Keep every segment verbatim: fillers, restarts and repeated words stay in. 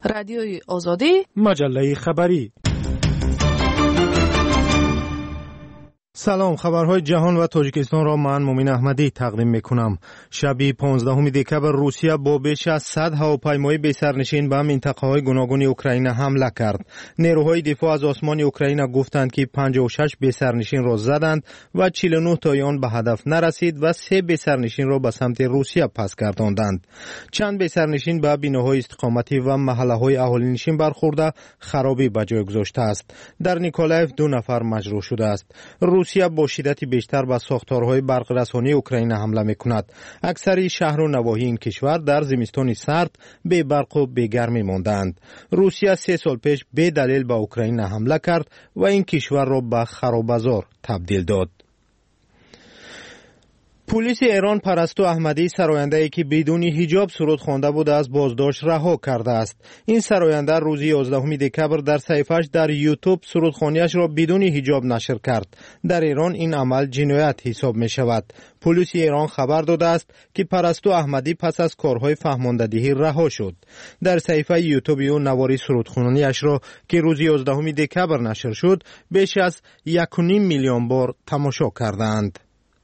رادیوی آزادی، مجله خبری. سلام، خبرهای جهان و تاجیکستان را من مومن احمدی تقدیم میکنم. شب پانزدهم دکبر روسیه با بیش از صد هواپیمای بی‌سرنشین به منطقه‌های گوناگون اوکراین حمله کرد. نیروهای دفاع از آسمان اوکراین گفتند که پنجاه و شش بی‌سرنشین را زدند و چهل و نه تای آن به هدف نرسید و سه بی‌سرنشین را به سمت روسیه پس گرداندند. چند بی‌سرنشین به بناهای استقامتی و محله‌های اهالی‌نشین برخورده خرابی به جای گذاشته است. در نیکولایف دو نفر مجروح شده است. روسیه با شدت بیشتر به ساختارهای برق رسانی اوکراین حمله می‌کند. اکثر شهر و نواحی این کشور در زمستان سرد بی برق و بی گرمی ماندند. روسیه سه سال پیش به دلیل به اوکراین حمله کرد و این کشور را به خراب‌بازار تبدیل داد. پلیس ایران پرستو احمدی، سراینده‌ای که بدون حجاب سرود خوانده بود، از بازداشت رها کرده است. این سراینده روز یازدهم دکبر در صفحه‌اش در یوتیوب سرودخوانی‌اش را بدون حجاب نشر کرد. در ایران این عمل جنایت حساب می شود. پلیس ایران خبر داده است که پرستو احمدی پس از کارهای فهماندهی رها شد. در صفحه یوتیوب او نواری سرودخوانی‌اش را که روز یازدهم دکبر نشر شد، بیش از یک و نیم میلیون بار تماشا کردند.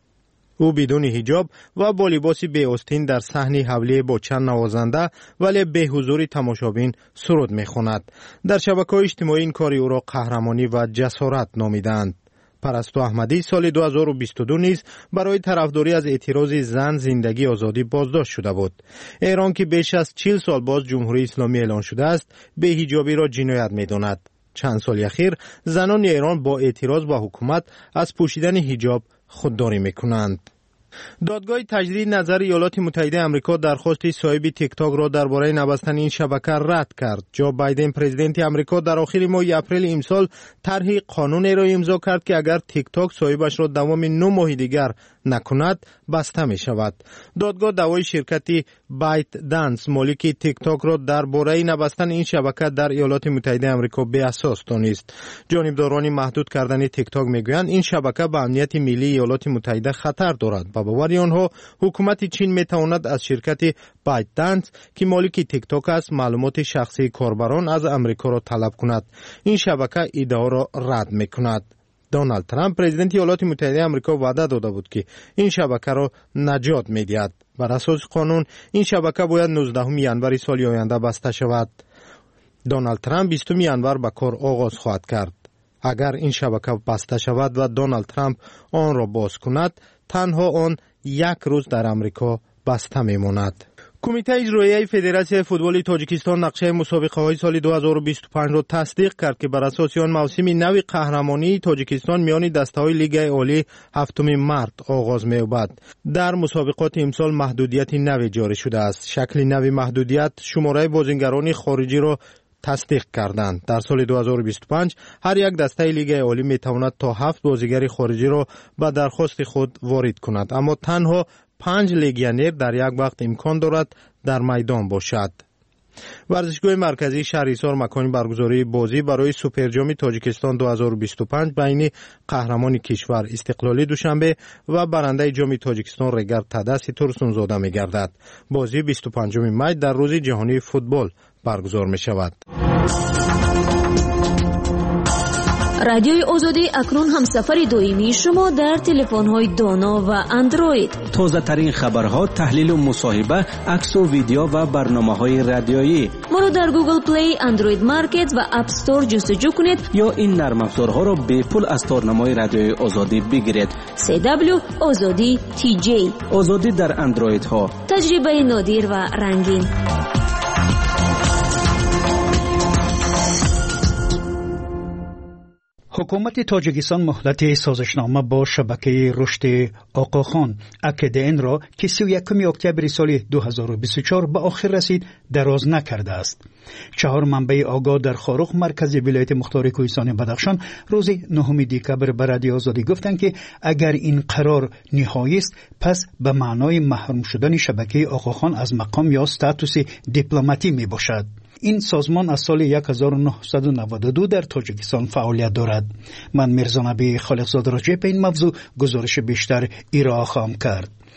او بدون حجاب و با لباس بی آستین در صحنه حوله با چند نوازنده ولی به حضور تماشابین سرود می‌خواند. در شبکه‌های اجتماعی این کار او را قهرمانی و جسارت نامیدند. پرستو احمدی سال دو هزار و بیست و دو نیز برای طرفداری از اعتراض زن زندگی آزادی بازداشت شده بود. ایران که بیش از چهل سال باز جمهوری اسلامی اعلان شده است، به حجابی را جنایت می‌داند. چند سال اخیر زنان ایران با اعتراض به حکومت از پوشیدن حجاب خودداری میکنند. دادگاه تجدید نظر ایالات متحده آمریکا درخواست صاحب تیک تاک را درباره نبستن این شبکه رد کرد. جو بایدن پرزیدنت آمریکا در آخر ماه اپریل امسال طرح قانونی را امضا کرد که اگر تیک تاک صاحبش را دوام نه ماه دیگر نکند بسته می شود. دادگاه دعوای شرکت بایت دنس مالک تیک تاک را درباره نبستن این شبکه در ایالات متحده آمریکا بی اساس دانست. جانبداران محدود کردن تیک تاک میگویند این شبکه به امنیت ملی ایالات متحده خطر دارد. با باور آنها حکومت چین میتواند از شرکت بایت دنس که مالک تیک تاک است معلومات شخصی کاربران از امریکا را طلب کند. این شبکه ایده را رد میکند. دونالد ترامپ پرزیدنت ایالات متحده آمریکا وعده داده بود که این شبکه را نجات می‌دهد. بر اساس قانون این شبکه باید نوزدهم ژانویه سال آینده بسته شود. دونالد ترامپ بیستم ژانویه به کار آغاز خواهد کرد. اگر این شبکه بسته شود و دونالد ترامپ آن را باز کند، تنها آن یک روز در امریکا بسته میماند. کمیته اجرایی فدراسیون فوتبال تاجیکستان نقشه مسابقه‌های سال دو هزار و بیست و پنج را تصدیق کرد که بر اساس آن موسم نو قهرمانی تاجیکستان میان دسته‌های لیگ عالی هفتم مرد آغاز می‌یابد. در مسابقات امسال محدودیت نوی جاری شده است. شکل نوی محدودیت شماره بازیگران خارجی را تصدیق کردند. در سال دو هزار و بیست و پنج هر یک دسته لیگ عالی می‌تواند تا هفت بازیگر خارجی را به درخواست خود وارد کند، اما تنها پنج لیگیونر در یک وقت امکان دارد در میدان باشد. ورزشگاه مرکزی شهریار مکان برگزاری بازی برای سوپر جام تاجیکستان دو هزار و بیست و پنج بین قهرمان کشور استقلالی دوشنبه و برنده جام تاجیکستان رگر تدس ترسونزاده می گردد. بازی بیست و پنجم می در روز جهانی فوتبال برگزار می شود. رادیوی آزادی اکنون هم سفر دائمی شما در تلفن‌های دانا و اندروید. تازه ترین خبرها، تحلیل و مصاحبه، عکس و ویدیو و برنامه‌های رادیویی. ما را در گوگل پلی، اندروید مارکت و اپ استور جستجو کنید یا این نرم افزارها را به پول از تارنمای رادیوی آزادی بگیرید. سی دبلیو آزادی تی جی. آزادی در اندروید ها. تجربه نادر و رنگین. حکومت تاجیکستان مهلت سازشنامه با شبکه رشد آقاخان اکدن را که سی و یکم اکتبر سال دو هزار و بیست و چهار به آخر رسید دراز نکرده است. چهار منبع آگاه در خاروخ مرکز ولایت مختار کوهستان بدخشان روز نهم دکبر به رادیو آزادی گفتند که اگر این قرار نهایی است پس به معنای محروم شدن شبکه آقاخان از مقام یا استاتوس دیپلماتی می باشد. این سازمان از سال هزار و نهصد و نود و دو در تاجیکستان فعالیت دارد. من میرزا نبی خالقزاده راجع به این موضوع گزارش بیشتر ارائه خواهم کرد.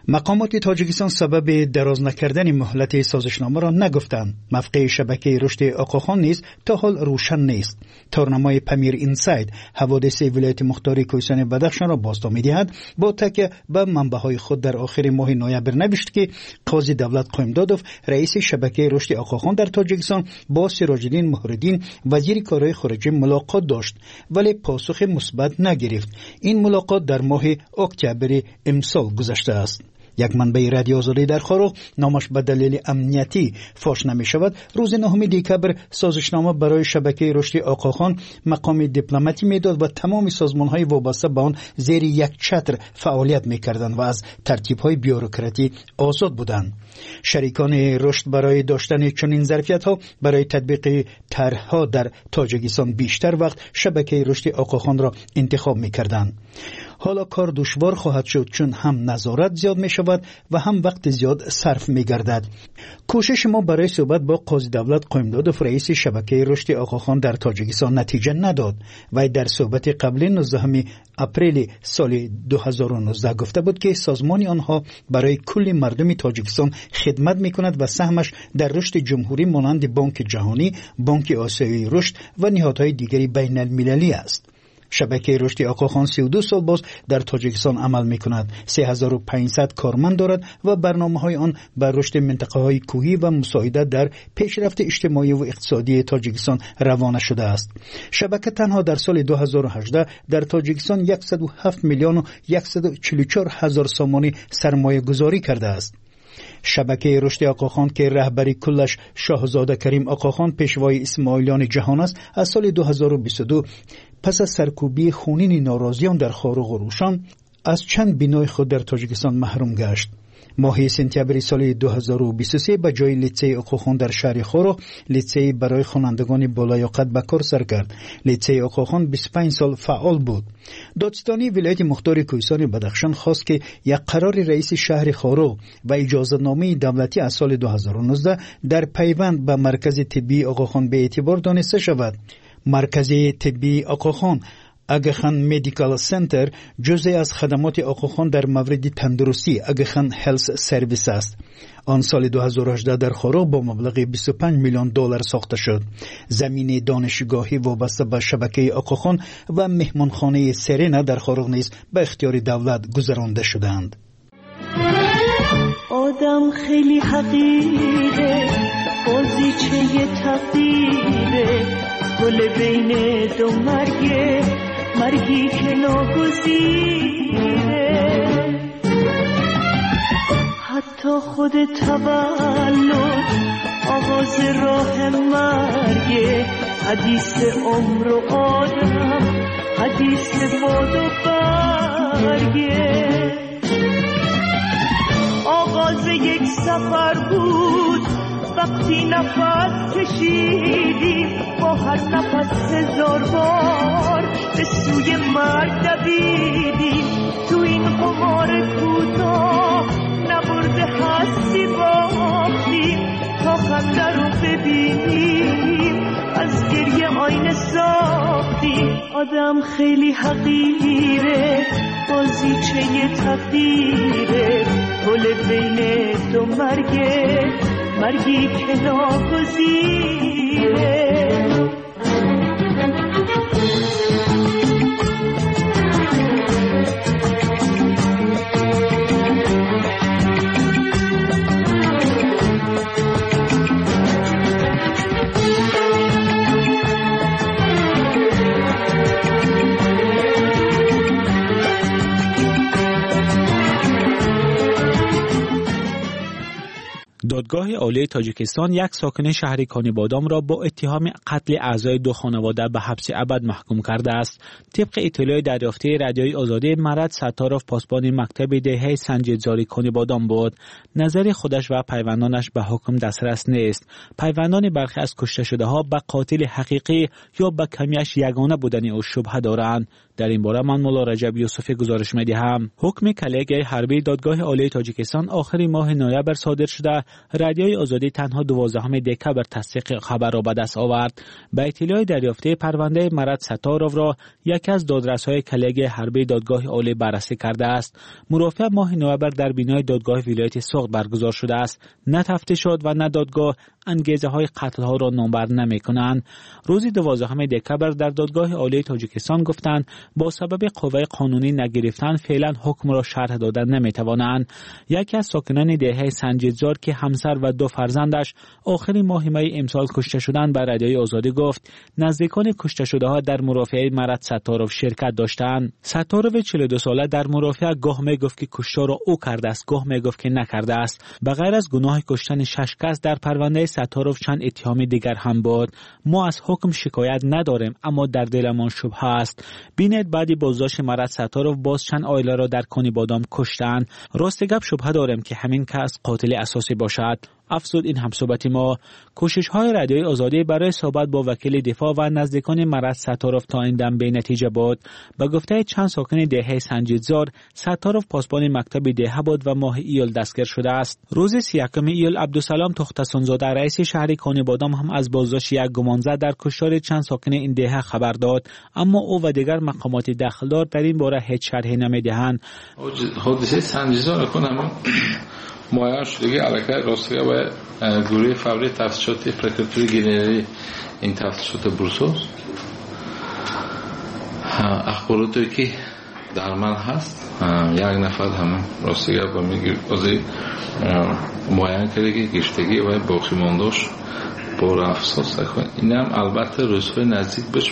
مقامات تاجیکستان سبب دراز نکردن مهلت سازشنامه را نگفتند. موقع شبکه رشد آقاخان نیز تا حال روشن نیست. تورنمای پمیر اینساید حوادث ولایت مختار کوهستان بدخشان را بازتاب می‌دهد. با تکیه به منبع‌های خود در آخر ماه نوامبر نوشت که قاضی دولت قائمدادوف رئیس شبکه رشد آقاخان در تاجیکستان با سراج‌الدین مهرالدین وزیر کارهای خارجه ملاقات داشت ولی پاسخ مثبت نگرفت. این ملاقات در ماه اکتبر امسال گذشته است. یک منبع رادیو آزادی در خاروغ نامش به دلیل امنیتی فاش نمی شود روز نهم دکبر سازشنامه برای شبکه رشد آقاخان مقام دیپلماتی میداد و تمام سازمان های وابسته به آن زیر یک چتر فعالیت میکردند و از ترتیب های بیوروکراتی آزاد بودند. شریکان رشد برای داشتن چنین ظرفیت ها برای تطبیق طرحها در تاجیکستان بیشتر وقت شبکه رشد آقاخان را انتخاب میکردند. حالا کار دشوار خواهد شد چون هم نظارت زیاد می شود و هم وقت زیاد صرف می گردد. کوشش ما برای صحبت با قاضی دولت قائمدادوف رئیس شبکه رشد آقاخان در تاجیکستان نتیجه نداد و در صحبت قبل نوزدهم اپریل سال دو هزار و نوزده گفته بود که سازمان آنها برای کل مردم تاجیکستان خدمت می کند و سهمش در رشد جمهوری مانند بانک جهانی، بانک آسیایی رشد و نهادهای دیگری بین المللی است. شبکه رشد آقاخان سی و دو سال باز در تاجیکستان عمل می کند. سه هزار و پانصد کارمند دارد و برنامه های آن بر رشد منطقه های کوهی و مساعدت در پیشرفت اجتماعی و اقتصادی تاجیکستان روانه شده است. شبکه تنها در سال دو هزار و هجده در تاجیکستان صد و هفت میلیون و صد و چهل و چهار هزار سامانی سرمایه گذاری کرده است. شبکه رشد آقاخان که رهبری کلش شاهزاده کریم آقاخان پیشوای اسماعیلیان جهان است از سال دو هزار و بیست و دو پس از سرکوبی خونین ناراضیان در خاروغ و روشان از چند بینای خود در تاجیکستان محروم گشت. ماه سپتامبر سال دو هزار و بیست و سه به جای لیسه آقاخان در شهر خاروغ لیسه برای خوانندگان بالیاقت به کار سر کرد. لیسه آقاخان بیست و پنج سال فعال بود. دادستانی ولایت مختار کوهستان بدخشان خواست که یک قرار رئیس شهر خاروغ و اجازه نامه دولتی از سال دو هزار و نوزده در پیوند به مرکز طبی آقاخان به اعتبار دانسته شود. مرکز طبی آقاخان آگاخان مدیکال سنتر جزئی از خدمات آقاخان در مورد تندرستی آگاخان هلس سرویس است. آن سال دو هزار و هجده در خاروغ با مبلغ بیست و پنج میلیون دلار ساخته شد. زمین دانشگاهی وابسته به شبکه آقاخان و مهمانخانه سرینا در خاروغ نیز به اختیار دولت گذرانده شدند. آدم خیلی حقیره بازیچه تقدیره گل بین دو مرگه مرگی که ناگزیره حتی خود تولد آغاز راه مرگه حدیث عمر و آدم حدیث باد و برگه آغاز یک سفر بود وقتی نفس کشیدیم با هر نفس هزار بار به سوی مرگ دویدیم تو این قمار کوتاه نبرده هستی باختیم تا خنده رو ببینیم از گریه آینه ساختیم. آدم خیلی حقیره بازیچه تقدیره گل بین دو مرگه مرگی که ناگزیره. دادگاه عالی تاجیکستان یک ساکن شهر کانیبادام را با اتهام قتل اعضای دو خانواده به حبس ابد محکوم کرده است. طبق اطلاع دریافتی رادیوی آزادی مرد ستاروف پاسبان مکتب دهه سنجیدزاری کانیبادام بود. نظر خودش و پیوندانش به حکم دسترس نیست. پیوندان برخی از کشته شده ها به قاتل حقیقی یا به کمیش یگانه بودن او شبهه دارند. در این باره من مولا رجب یوسفی گزارش می‌دهم. حکم کلیه حربی دادگاه عالی تاجیکستان آخر ماه نوامبر صادر شده رادیوی آزادی تنها دوازدهم دکبر تصدیق خبر را به دست آورد. به اطلاع دریافته پرونده مراد ستارov را یکی از دادرس‌های کلیگ حربی دادگاه عالی بررسی کرده است. مرافعه ماه نوامبر در بینای دادگاه ولایت سوخت برگزار شده است. نه تفتیشات و نه دادگاه انگیزه های قتل ها را نامبر نمی کنند. روز دوازدهم دکبر در دادگاه عالی تاجیکستان گفتند با سبب قوه قانونی نگرفتن فعلا حکم را شرح دادن نمی توانند. یکی از ساکنان دهه سنجیدزار که همسر و دو فرزندش آخر ماه می امسال کشته شدند به رادیوی آزادی گفت نزدیکان کشته شده ها در مرافعه مراد ستارov شرکت داشتند. ستارov چهل و دو ساله در مرافعه گاه می گفت که کشته را او کرده است، گاه می گفت که نکرده است. بغیر از گناه کشتن شش کس در پرونده ستارov چند اتهام دیگر هم بود. ما از حکم شکایت نداریم اما در دلمان شبهه است. بینید بعدی بازداشت مراد ستارov باز چند عائله را در کانی بادام کشتند. راست گپ شبهه داریم که همین کس قاتل اساسی باشد. افزود این همصحبت ما. کوشش های رادیوی آزادی برای صحبت با وکیل دفاع و نزدیکان مراد ستارov تا این دم بی نتیجه بود. به گفته چند ساکن دهه سنجیدزار ستارov پاسبان مکتب دهه بود و ماه ایول دستگیر شده است. روز سی و یکم ایول عبدالسلام تختسونزاده رئیس شهر کانی بادام هم از بازداشت یک گمانزد در کشتار چند ساکن این دهه خبر داد، اما او و دیگر مقامات دخلدار در این باره هیچ شرحی نمیدهند. حادثه سنجیدزار کنم معاین شدگی علاقه راستگاه و گروه فوری تفتیشات پرکراتوری گنرال این تفتیشات بروسوس اخباراتی که در من هست یک نفر همه راستگاه با میگه بازی معاین کرده که گشتگی و باقی مانداش با افساس کنه. این هم البته روزهای نزدیک بهش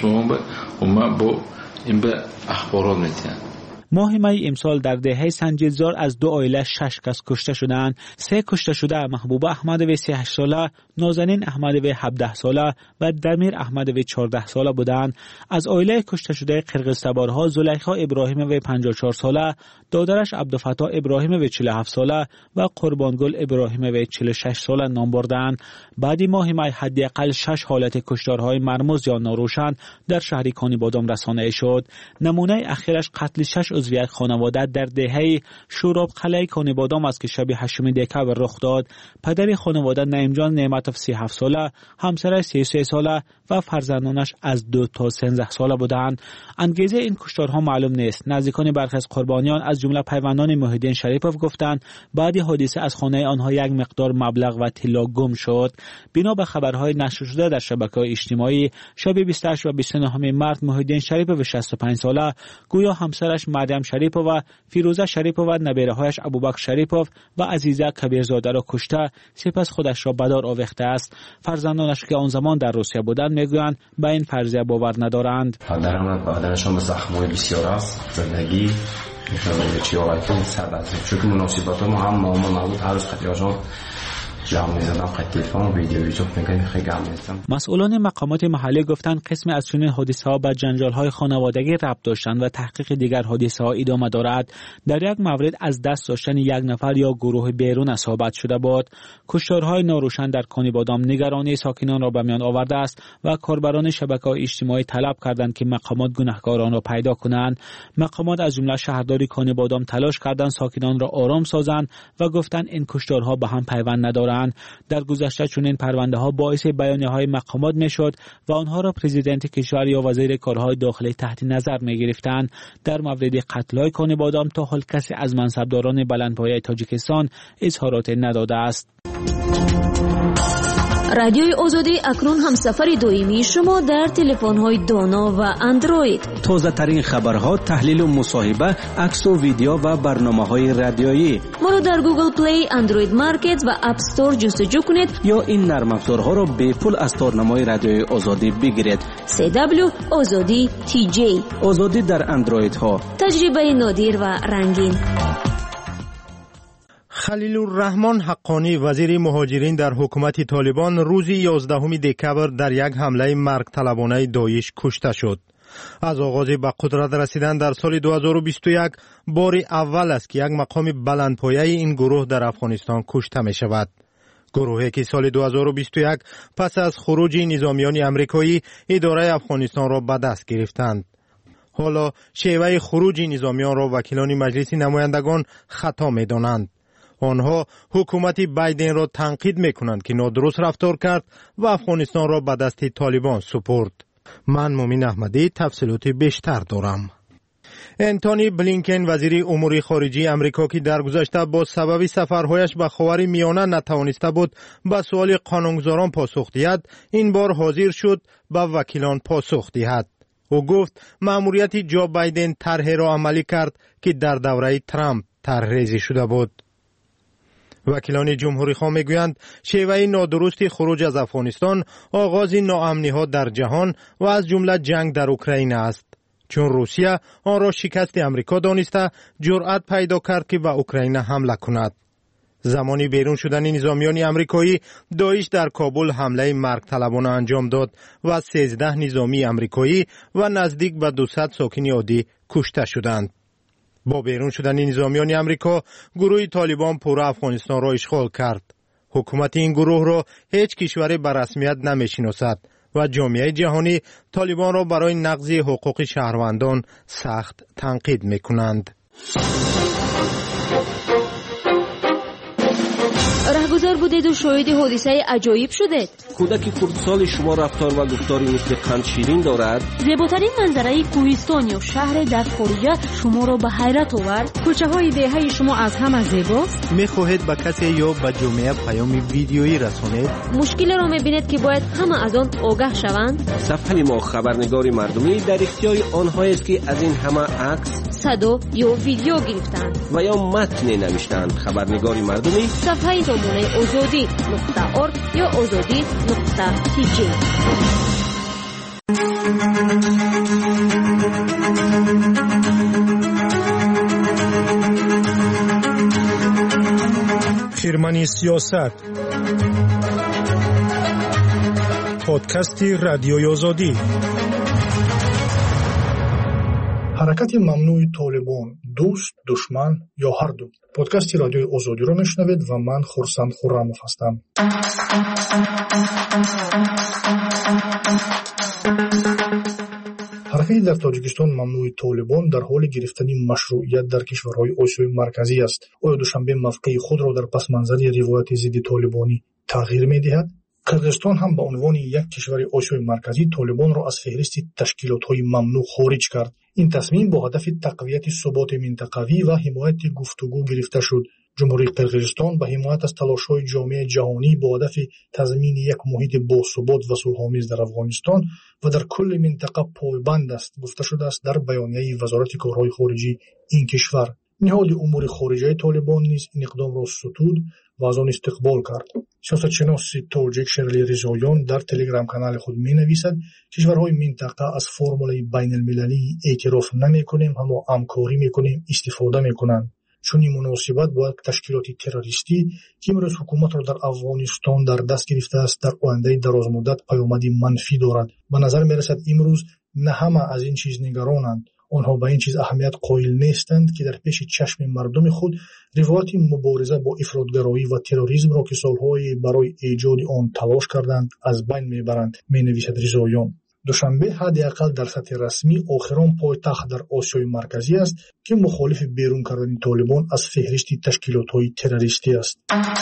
ما با این به اخبارات میتین. ماه می امسال در دهه سنجیدزار از دو عائله شش کس کشته شدند. سه کشته شده محبوبه احمدوی سی و هشت ساله، نازنین احمدوی هفده ساله و دمیر احمدوی چهارده ساله بودند. از عائله کشته شده قرقیزتبارها زلیخا ابراهیموی پنجاه و چهار ساله، دادرش عبدالفتاح ابراهیموی چهل و هفت ساله و قربانگل ابراهیموی چهل و شش ساله نام بردند. بعدی ماه می حداقل شش حالت کشتارهای مرموز یا ناروشن در شهر کانی بادام رسانه شد. نمونه اخیرش قتل شش عضو یک خانواده در دهه شوراب قلعه کانی بادام است که شب هشم دکبر رخ داد. پدر خانواده نعیم جان نعمتوف سی و هفت ساله، همسرش سی و سه ساله و فرزندانش از دو تا سیزده ساله بودند. انگیزه این کشتارها معلوم نیست. نزدیکان برخی از قربانیان از جمله پیوندان محی الدین شریپوف گفتند بعد حادثه از خانه آنها یک مقدار مبلغ و طلا گم شد. بنا به خبرهای نشر شده در شبکه‌های اجتماعی شب بیست و هشت و بیست و نه مارس محی الدین شریپوف شصت و پنج ساله گویا همسرش مریم شریپوف و فیروزه شریپوف و نبیره‌هایش ابوبکر شریپوف و عزیزه کبیرزاده را کشته سپس خودش را به دار آویخته است. فرزندانش که آن زمان در روسیه بودند میگویند به این فرضیه باور ندارند. پدرم و بدنشان به زخم‌های بسیار است. زندگی نشانه چی آقایتون سر بسید چون مناسبات ما هم مامان نبود هر روز خطیاشان جمع می‌زدم خط تلفن و ویدیو یوتیوب می‌گن خیلی گم می‌زدم. مسئولان مقامات محلی گفتند قسم از چنین حادثه‌ها به جنجال‌های خانوادگی ربط داشتند و تحقیق دیگر حادثه‌ها ادامه دارد. در یک مورد از دست داشتن یک نفر یا گروه بیرون از صحبت شده بود. کشتارهای ناروشن در کانی بادام نگرانی ساکنان را به میان آورده است و کاربران شبکه‌های اجتماعی طلب کردند که مقامات گناهکاران را پیدا کنند. مقامات از جمله شهرداری کانی بادام تلاش کردند ساکنان را آرام سازند و گفتند این کشتارها به هم پیوند ندارند. در گذشته چنین پرونده ها باعث بیانیه های مقامات میشد و آنها را پرزیدنت کشور یا وزیر کارهای داخلی تحت نظر می گرفتند. در مورد قتل های کانی بادام تا حال کسی از منصبداران بلندپایه تاجیکستان اظهارات نداده است. رادیوی آزادی اکنون هم سفر دائمی شما در تلفن‌های دانا و اندروید. تازه ترین خبرها، تحلیل و مصاحبه، عکس و ویدیو و برنامه‌های رادیویی. ما را در گوگل پلی، اندروید مارکت و اپ استور جستجو کنید یا این نرم افزارها را به پول از تارنمای رادیوی آزادی بگیرید. سی دبلیو آزادی تی جی. آزادی در اندروید ها. تجربه نادر و رنگین. خلیل الرحمن حقانی وزیر مهاجرین در حکومت طالبان روز یازدهم دکبر در یک حمله مرگ طلبانه داعش کشته شد. از آغاز به قدرت رسیدن در سال دو هزار و بیست و یک بار اول است که یک مقام بلندپایه این گروه در افغانستان کشته می شود. گروهی که سال دو هزار و بیست و یک پس از خروج نظامیان امریکایی اداره افغانستان را به دست گرفتند. حالا شیوه خروج نظامیان را وکیلان مجلس نمایندگان خطا می دانند. آنها حکومت بایدن را تنقید میکنند که نادرست رفتار کرد و افغانستان را به دست طالبان سپرد. من مومین احمدی تفصیلات بیشتر دارم. انتونی بلینکن وزیر امور خارجه امریکا که در گذشته با سبب سفرهایش به خاور میانه نتوانسته بود به سوال قانونگذاران پاسخ دهد، این بار حاضر شد به وکیلان پاسخ دهد. او گفت مأموریت جو بایدن طرح را عملی کرد که در دوره ترامپ طرحریزی شده بود. وکیلان جمهوری خواه میگویند شیوه نادرست خروج از افغانستان آغاز ناامنی ها در جهان و از جمله جنگ در اوکراین است، چون روسیه آن را شکست امریکا دانسته جرأت پیدا کرد که به اوکراین حمله کند. زمانی بیرون شدن نظامیان امریکایی، داعش در کابل حمله مرگ طلبانه انجام داد و سیزده نظامی امریکایی و نزدیک به دویست ساکن عادی کشته شدند. با بیرون شدن نظامیان امریکا، گروه طالبان پورا افغانستان را اشغال کرد. حکومت این گروه را هیچ کشوری به رسمیت نمی‌شناسد و جامعه جهانی طالبان را برای نقض حقوق شهروندان سخت تنقید می‌کنند. رهگذر بودید و شاهد حادثه عجایب شدید. کودک کردسال شما رفتار و گفتاری مثل قند شیرین دارد. زیباترین منظره کوهستان یا شهر در خارج شما را به حیرت آورد. کوچه های دهه شما از همه زیباست. میخواهید به کسی یا به جامعه پیام ویدیویی رسانید؟ مشکل را میبینید که باید همه از آن آگاه شوند. صفحه ما خبرنگار مردمی در اختیار آنهایی است که از این همه عکس، صدا یا ویدیو گرفتند و یا متن نوشتند. خبرنگار مردمی صفحه زمانه آزادی نقطه ارگ یا آزادی نقطه تی جی. خیرمنی سیاست، پادکست رادیوی آزادی. حرکت ممنوع طالبان، دوست، دشمن یا هر دو. پادکست رادیوی آزادی را میشنوید و من خورسند خرموف هستم. حرکت در تاجیکستان ممنوع طالبان در حال گرفتن مشروعیت در کشورهای آسیای مرکزی است. آیا دوشنبه موقع خود را در پس منظر روایت ضد طالبانی تغییر می‌دهد؟ قرقیزستان هم به عنوان یک کشور آسیای مرکزی طالبان را از فهرست تشکیلات‌های ممنوع خارج کرد. این تصمیم با هدف تقویت ثبات منطقوی و حمایت گفتگو گرفته شد. جمهوری قرقیزستان به حمایت از تلاش‌های جامعه جهانی با هدف تضمین یک محیط باثبات و صلح‌آمیز در افغانستان و در کل منطقه پایبند است، گفته شده است در بیانیه وزارت کارهای خارجی این کشور. نهاد امور خارجه طالبان نیز این اقدام را ستود و از آن استقبال کرد. سیاستشناس تاجیک شرلی رضاییان در تلگرام کانال خود می نویسد کشورهای منطقه از فرمول بین المللی اعتراف نمی کنیم اما همکاری می کنیم استفاده می کنند. چون این مناسبت با تشکیلات تروریستی که امروز حکومت را در افغانستان در دست گرفته است در آینده دراز مدت پیامدی منفی دارد. به نظر می رسد امروز نه همه از این چیز نگرانند. آنها به این چیز اهمیت قائل نیستند که در پیش چشم مردم خود روایت مبارزه با افراطگرایی و تروریسم را که سالهای برای ایجاد آن تلاش کردند از بین میبرند، می نویسد رضاییان. دوشنبه حداقل در سطح رسمی آخرین پایتخت در آسیای مرکزی است که مخالف بیرون کردن طالبان از فهرست تشکیلات‌های تروریستی است.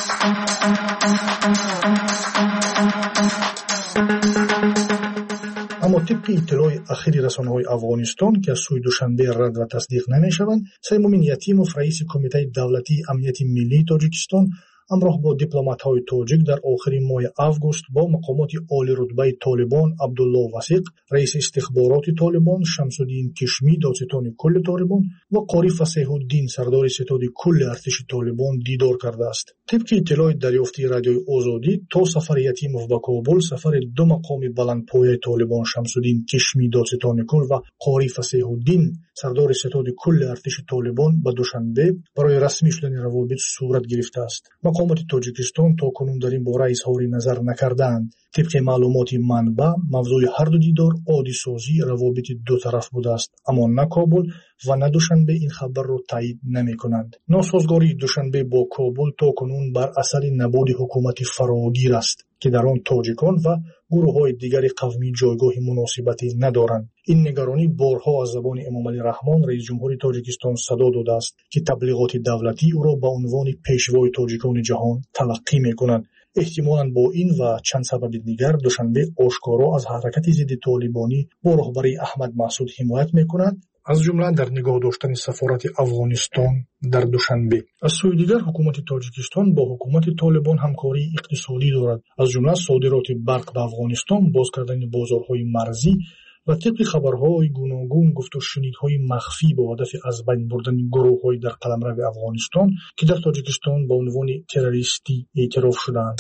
اما طبق اطلاع اخیر رسانه‌های افغانستان که از سوی دوشنبه رد و تصدیق نمی‌شوند، سیمومین یتیموف رئیس کمیته دولتی امنیت ملی تاجیکستان همراه با دیپلمات‌های تاجیک در آخرین ماه آگوست با مقامات عالی رتبه طالبان عبدالله وثیق، رئیس استخبارات طالبان شمس‌الدین کشمی، دادستان کل طالبان و قاری فصیح الدین، سردار ستاد کل ارتش طالبان دیدار کرده است. طبق اطلاع دریافتی رادیوی آزادی، تا سفر یتیموف به کابل، سفر دو مقام بلندپایه طالبان شمس‌الدین کشمی، دادستان کل و قاری فصیح الدین، سردار ستاد کل ارتش طالبان به دوشنبه برای رسمی شدن روابط صورت گرفته است. مقامات تاجیکستان تا کنون در این باره اظهار نظر نکردند. طبق معلومات منبع، موضوع هر دو دیدار عادی سازی روابط دو طرف بوده است، اما نه کابل و نه دوشنبه این خبر را تایید نمی کنند. ناسازگاری دوشنبه با کابل تا کنون بر اثر نبود حکومت فراگیر است. که در آن تاجیکان و گروه‌های دیگر قومی جایگاه مناسبتی ندارند. این نگرانی بارها از زبان امامعلی رحمان رئیس جمهور تاجیکستان صدا داده است که تبلیغات دولتی او را به عنوان پیشوای تاجیکان جهان تلقی می‌کنند. احتمالاً با این و چند سبب دیگر دوشنبه آشکارا از حرکت ضد طالبانی با رهبری احمد مسعود حمایت می‌کند، از جمله در نگاه داشتن سفارت افغانستان در دوشنبه. از سوی دیگر حکومت تاجیکستان با حکومت طالبان همکاری اقتصادی دارد، از جمله صادرات برق به افغانستان، باز کردن بازارهای مرزی و طبق خبرهای گوناگون گفت و شنیدهای مخفی با هدف از بین بردن گروه‌های در قلمرو افغانستان که در تاجیکستان به عنوان تروریستی اعتراف شدند.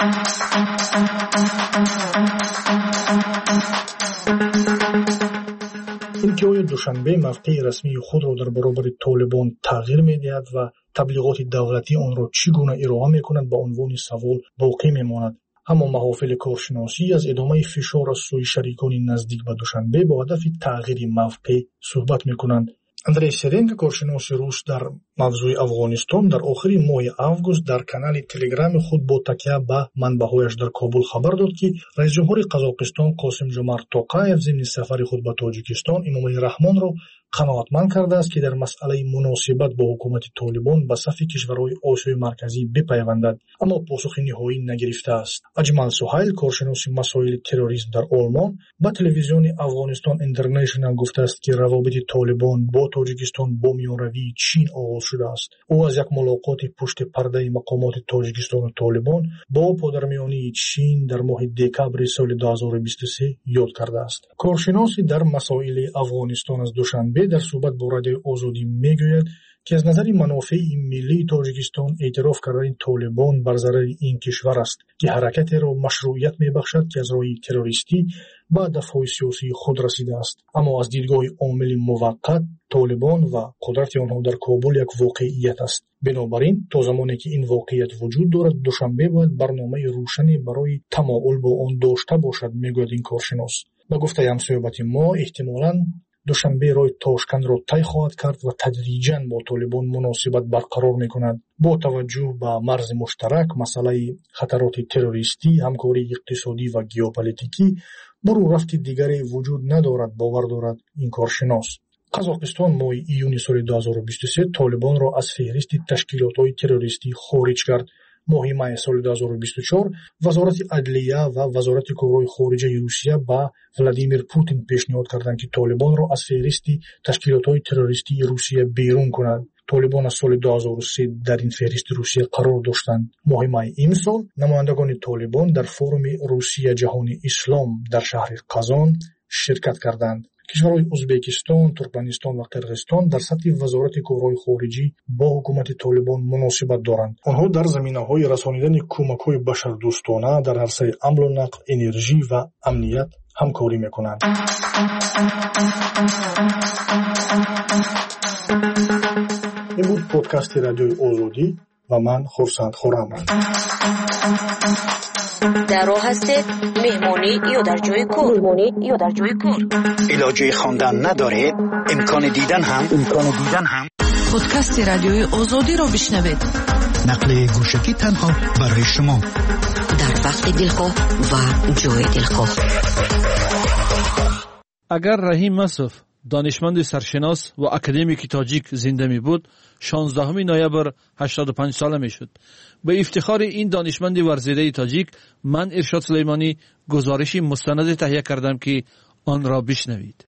این که آیا دوشنبه موقع رسمی خود را در برابر طالبان تغییر می‌دهد و تبلیغات دولتی آن را چگونه ارائه می‌کند به عنوان سوال باقی می‌ماند. اما محافل کارشناسی از ادامه فشار از سوی شریکان نزدیک به دوشنبه با هدف تغییر موقع صحبت می‌کنند. اندری سرنگ، کارشناس روس در موضوع افغانستان، در آخر ماه آگوست در کانال تلگرام خود با تکیه به منبع‌هایش در کابل خبر داد که رئیس جمهور قزاقستان قاسم جمارت توقایف ضمن سفر خود به تاجیکستان امامعلی رحمان را قناعتمند کرده است که در مسئله مناسبت با حکومت طالبان به صف کشورهای آسیای مرکزی بپیوندد، اما پاسخ نهایی نگرفته است. اجمل سهیل، کارشناس مسائل تروریسم در آلمان، به تلویزیون افغانستان اینترنشنال گفته است که روابط طالبان با تاجیکستان با میانروی چین آغاز شده است. او از یک ملاقات پشت پرده مقامات تاجیکستان و طالبان با پادرمیانی چین در ماه دکبر سال دو هزار و بیست و سه یاد کرده است. کارشناسی در مسائل افغانستان از دوشنبه در صحبت با رادیوی آزادی میگوید که از نظر منافع ملی تاجیکستان اعتراف کردن طالبان بر ضرر این کشور است که حرکت را مشروعیت میبخشد که از راه تروریستی به هدف‌های سیاسی خود رسیده است. اما از دیدگاه عامل موقت، طالبان و قدرت آنها در کابل یک واقعیت است. بنابراین تا زمانی که این واقعیت وجود دارد، دوشنبه باید برنامه روشنی برای تمایل با آن داشته باشد، میگوید این کارشناس. با گفته همسایبت ما احتمالاً دوشنبه راه تاشکند را طی خواهد کرد و تدریجاً با طالبان مناسبت برقرار می‌کند. با توجه به مرز مشترک، مسئله خطرات تروریستی، همکاری اقتصادی و ژئوپلیتیکی، برو رفت دیگری وجود ندارد، باور دارد این کارشناس. قزاقستان ماه ایون سال دو هزار و بیست و سه طالبان را از فهرست تشکیلات‌های تروریستی خارج کرد. ماه می سال دو هزار و بیست و چهار وزارت عدلیه و وزارت کارهای خارجه روسیه با ولادیمیر پوتین پیشنهاد کردند که طالبان را از فهرست تشکیلات‌های تروریستی روسیه بیرون کنند. طالبان از سال دو هزار و سه در این فهرست روسیه قرار داشتند. ماه می این سال نمایندگان طالبان در فورم روسیه جهان اسلام در شهر قزان شرکت کردند. کشورهای ازبکستان، ترکمنستان و قرقیزستان در سطح وزارت کارهای خارجی با حکومت طالبان مناسبت دارند. آنها در زمینه‌های رسانیدن کمک‌های بشردوستانه در عرصه امن و نقل، انرژی و امنیت همکاری می‌کنند. این بود پادکست رادیوی آزادی و من خورسند خورم. در راه هستید مهمانی یا در جای کار مهمانی یا در جای کار علاجه خواندن ندارید، امکان دیدن هم امکان دیدن هم پادکست رادیوی آزادی رو بشنوید. نقل گوشکی تنها برای شما در وقت دلخواه و جای دلخواه. اگر رحیم مسعود دانشمند سرشناس و اکادمیک تاجیک زنده می بود، شانزدهم نوامبر هشتاد و پنج ساله می شد. به افتخار این دانشمند ورزیده تاجیک، من ارشاد سلیمانی گزارشی مستند تهیه کردم که آن را بشنوید.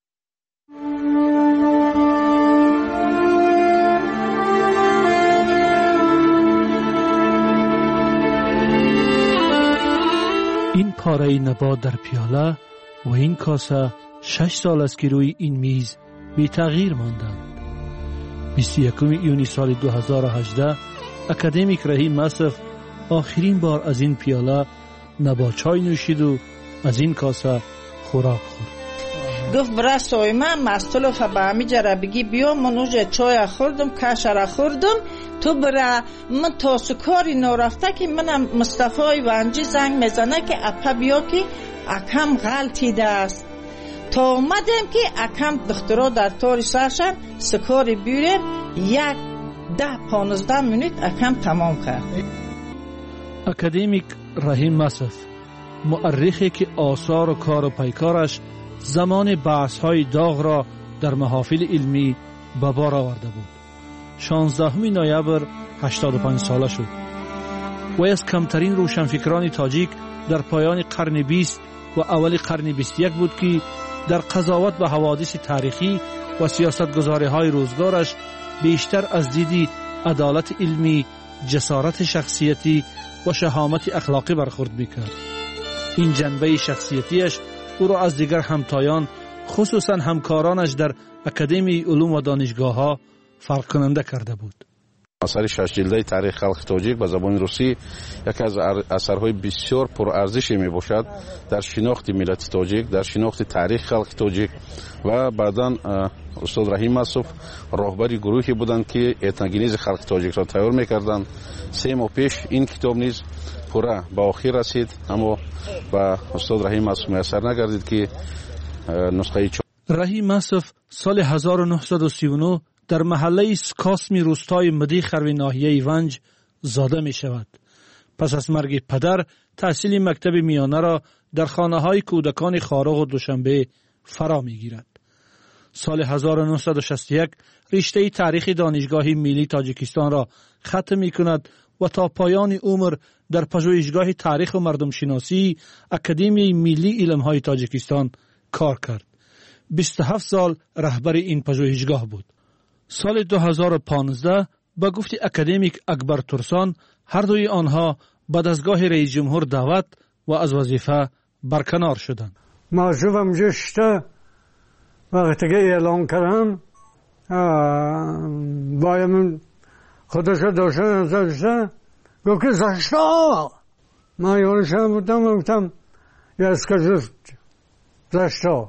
این پاره نبات در پیاله و این کاسه شش سال است که روی این میز بی تغییر ماندند. بیست و یکم ایون سال دو هزار و هجده اکادمیک رحیم مسعود آخرین بار از این پیاله نبات چای نوشید و از این کاسه خوراک خورد. گفت برای سایمه مستلوف به همی جره بگی بیا منوژه چای خوردم کشره خوردم تو برای من تا سکاری نرفته که منم مصطفی ونجی زنگ میزنه که اپا بیا که اکم غلطیده است. تا اومدم که اکم دخترها در تاری سرشن سکاری بیره یک ده پانزده منوت اکم تمام کرد. اکادمیک رحیم مسعود مؤرخی که آثار و کار و پیکارش زمان بحث‌های داغ را در محافل علمی به بار آورده بود. شانزدهم نوامبر هشتاد و پنج ساله شد. وی از کمترین روشنفکران تاجیک در پایان قرن بیست و اول قرن بیست و یک بود که در قضاوت به حوادث تاریخی و سیاستگزاری‌های روزگارش بیشتر از دیدی عدالت علمی، جسارت شخصیتی و شهامت اخلاقی برخورد می‌کرد. این جنبه شخصیتیش او را از دیگر همتایان، خصوصا همکارانش در اکادمی علوم و دانشگاه‌ها فرق کننده کرده بود. اثر شش جلده تاریخ خلق تاجیک به زبان روسی یکی از اثرهای بسیار پرارزشی می باشد در شناخت ملت تاجیک، در شناخت تاریخ خلق تاجیک و بعداً استاد رحیم مصوف راهبر گروهی بودند که اتنگینیز خلق تاجیک را تیار می‌کردند. سه ماه پیش این کتاب نیز پورا به آخر رسید، اما با استاد رحیم مصوف میسر نگردید که نسخه رحیم مصوف سال هزار و نهصد و سی و نه در محله سکاسمی روستای مدی خروی ناحیه ونج زاده می شود. پس از مرگ پدر تحصیل مکتب میانه را در خانه های کودکان خارق و دوشنبه فرا می گیرد. سال هزار و نهصد و شصت و یک رشته تاریخ دانشگاه ملی تاجیکستان را ختم می کند و تا پایان عمر در پژوهشگاه تاریخ و مردم شناسی اکادمی ملی علم های تاجیکستان کار کرد. بیست و هفت سال رهبر این پژوهشگاه بود. سال دو هزار و پانزده با گفت اکادمیک اکبر ترسان هر دوی آنها به دستگاه رئیس جمهور دعوت و از وظیفه برکنار شدند. موضوعم جشته وقتی که اعلان کردم بایم خودش داشته نزدشته گفت که زشتا من یارشم بودم گفتم یسکه زشتا